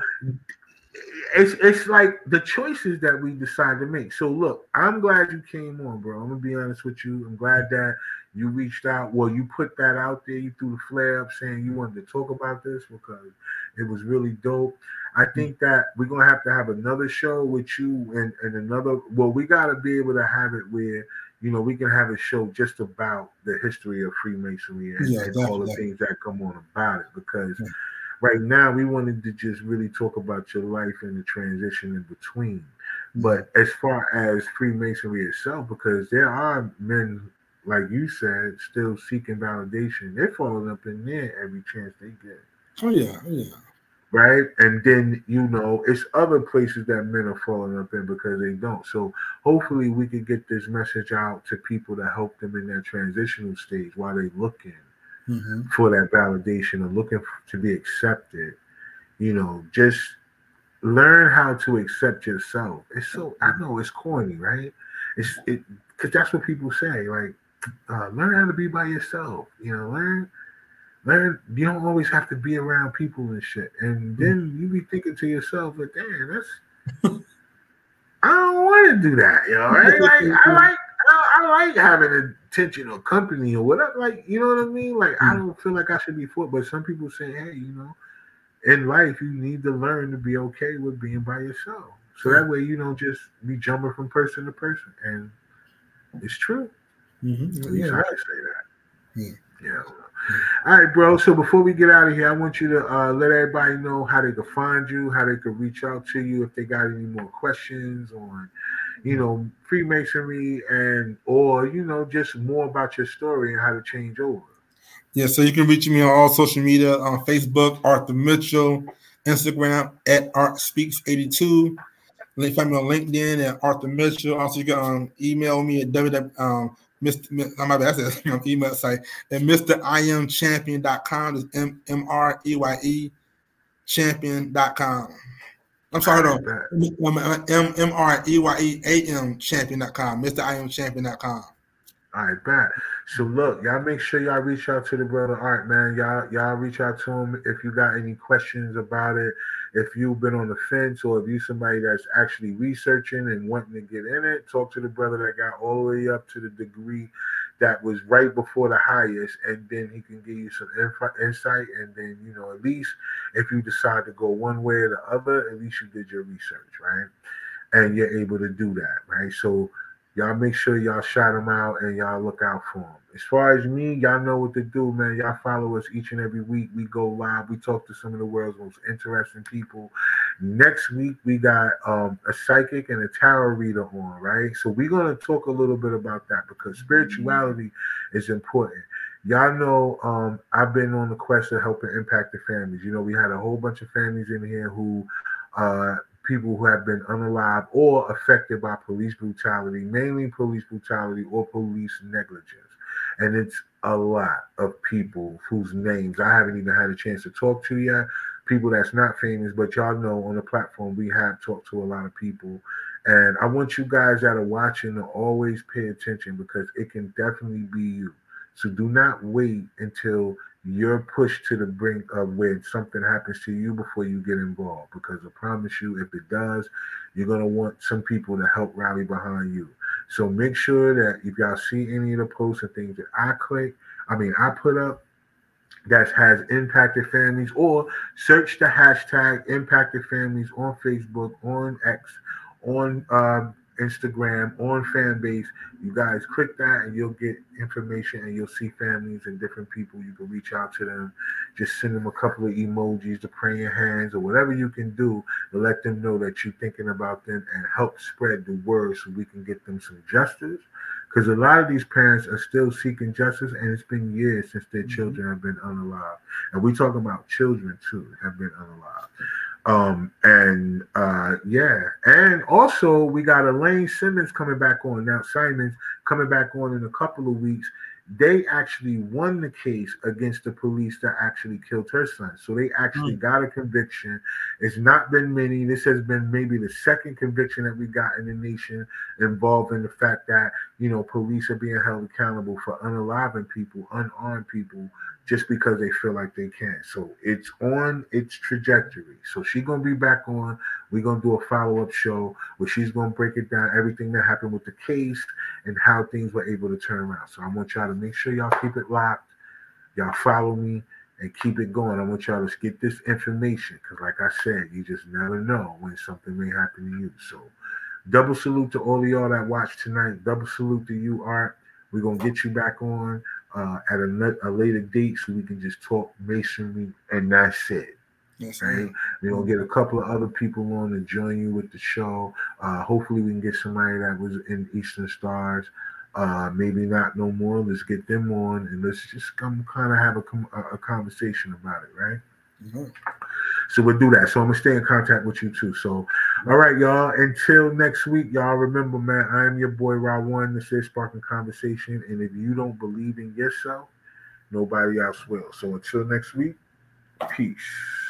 it's it's like the choices that we decide to make. So look, I'm glad you came on, bro. I'm gonna be honest with you. I'm glad that you reached out. Well, you put that out there. You threw the flare up saying you wanted to talk about this because it was really dope. I think that we're gonna have to have another show with you and, and another. Well, we gotta be able to have it where you know we can have a show just about the history of Freemasonry and, Yeah, and all the definitely. things that come on about it because. Yeah. Right now, we wanted to just really talk about your life and the transition in between. But as far as Freemasonry itself, because there are men, like you said, still seeking validation, they're falling up in there every chance they get. Oh yeah, oh, yeah. Right? And then, you know, it's other places that men are falling up in because they don't. So hopefully we can get this message out to people to help them in that transitional stage while they looking. Mm-hmm. For that validation or looking to be accepted, you know, just learn how to accept yourself. It's so I know it's corny, right? It's it because that's what people say. Like, uh, learn how to be by yourself. You know, learn man, you don't always have to be around people and shit. And then you be thinking to yourself, like, damn, that's I don't want to do that, you know, right? Like I like I, I like having attention or company or whatever. Like, you know what I mean? Like I don't feel like I should be for, but some people say, hey, you know, in life you need to learn to be okay with being by yourself. So that way you don't just be jumping from person to person. And it's true. Mm-hmm. At least Yeah, I right. can say that. Yeah. Yeah. All right, bro. So before we get out of here, I want you to uh, let everybody know how they can find you, how they can reach out to you if they got any more questions on, you know, Freemasonry and or you know just more about your story and how to change over. Yeah, so you can reach me on all social media on Facebook, Arthur Mitchell, Instagram at Art Speaks eighty-two. Link find me on LinkedIn at Arthur Mitchell. Also, you can um, email me at www. Um, Mister I'm my bad. That's my email site at Mister I am champion dot com. It's M M R E Y E champion dot com. I'm sorry, hold on. M M R E Y E A M champion dot com. Mister I am champion dot com. All right, bet. So look, y'all make sure y'all reach out to the brother Art, man. Y'all y'all reach out to him if you got any questions about it. If you've been on the fence or if you somebody that's actually researching and wanting to get in it, talk to the brother that got all the way up to the degree that was right before the highest, and then he can give you some info, insight. And then you know, at least if you decide to go one way or the other, at least you did your research, right? And you're able to do that, right? So y'all make sure y'all shout them out and y'all look out for them. As far as me, y'all know what to do, man. Y'all follow us each and every week. We go live. We talk to some of the world's most interesting people. Next week, we got um, a psychic and a tarot reader on, right? So we're going to talk a little bit about that because spirituality is important. Y'all know um, I've been on the quest of helping impact the families. You know, we had a whole bunch of families in here who uh, people who have been unalive or affected by police brutality, mainly police brutality or police negligence. And it's a lot of people whose names I haven't even had a chance to talk to yet. People that's not famous, but y'all know on the platform we have talked to a lot of people. And I want you guys that are watching to always pay attention because it can definitely be you. So do not wait until you're pushed to the brink of where something happens to you before you get involved. Because I promise you, if it does, you're going to want some people to help rally behind you. So make sure that if y'all see any of the posts and things that I click, I mean, I put up that has impacted families, or search the hashtag impacted families on Facebook, on X, on um, Instagram, on Fanbase. You guys click that and you'll get information and you'll see families and different people. You can reach out to them, just send them a couple of emojis, the praying hands, or whatever you can do to let them know that you're thinking about them and help spread the word so we can get them some justice. Because a lot of these parents are still seeking justice, and it's been years since their mm-hmm. children have been unalive. And we talk about children too have been unalive. Um, and uh, yeah, and also we got Elaine Simmons coming back on now. Simon's coming back on in a couple of weeks. They actually won the case against the police that actually killed her son. So they actually mm. got a conviction. It's not been many. This has been maybe the second conviction that we got in the nation involving the fact that, you know, police are being held accountable for unaliving people, unarmed people, just because they feel like they can. So it's on its trajectory. So she's going to be back on. We're going to do a follow-up show where she's going to break it down, everything that happened with the case and how things were able to turn around. So I want y'all to make sure y'all keep it locked. Y'all follow me and keep it going. I want y'all to get this information because, like I said, you just never know when something may happen to you. So double salute to all of y'all that watched tonight. Double salute to you, Art. We're going to get you back on uh, at a, a later date so we can just talk masonry, and that's it. Yes, right? We're going to get a couple of other people on to join you with the show. Uh, hopefully we can get somebody that was in Eastern Stars. Uh, maybe not no more. Let's get them on and let's just come kind of have a, a conversation about it, right? Mm-hmm. So we'll do that. So I'm going to stay in contact with you too. So, all right, y'all. Until next week, y'all remember, man, I am your boy, Ra One. This is Sparking Conversation. And if you don't believe in yourself, nobody else will. So until next week, peace.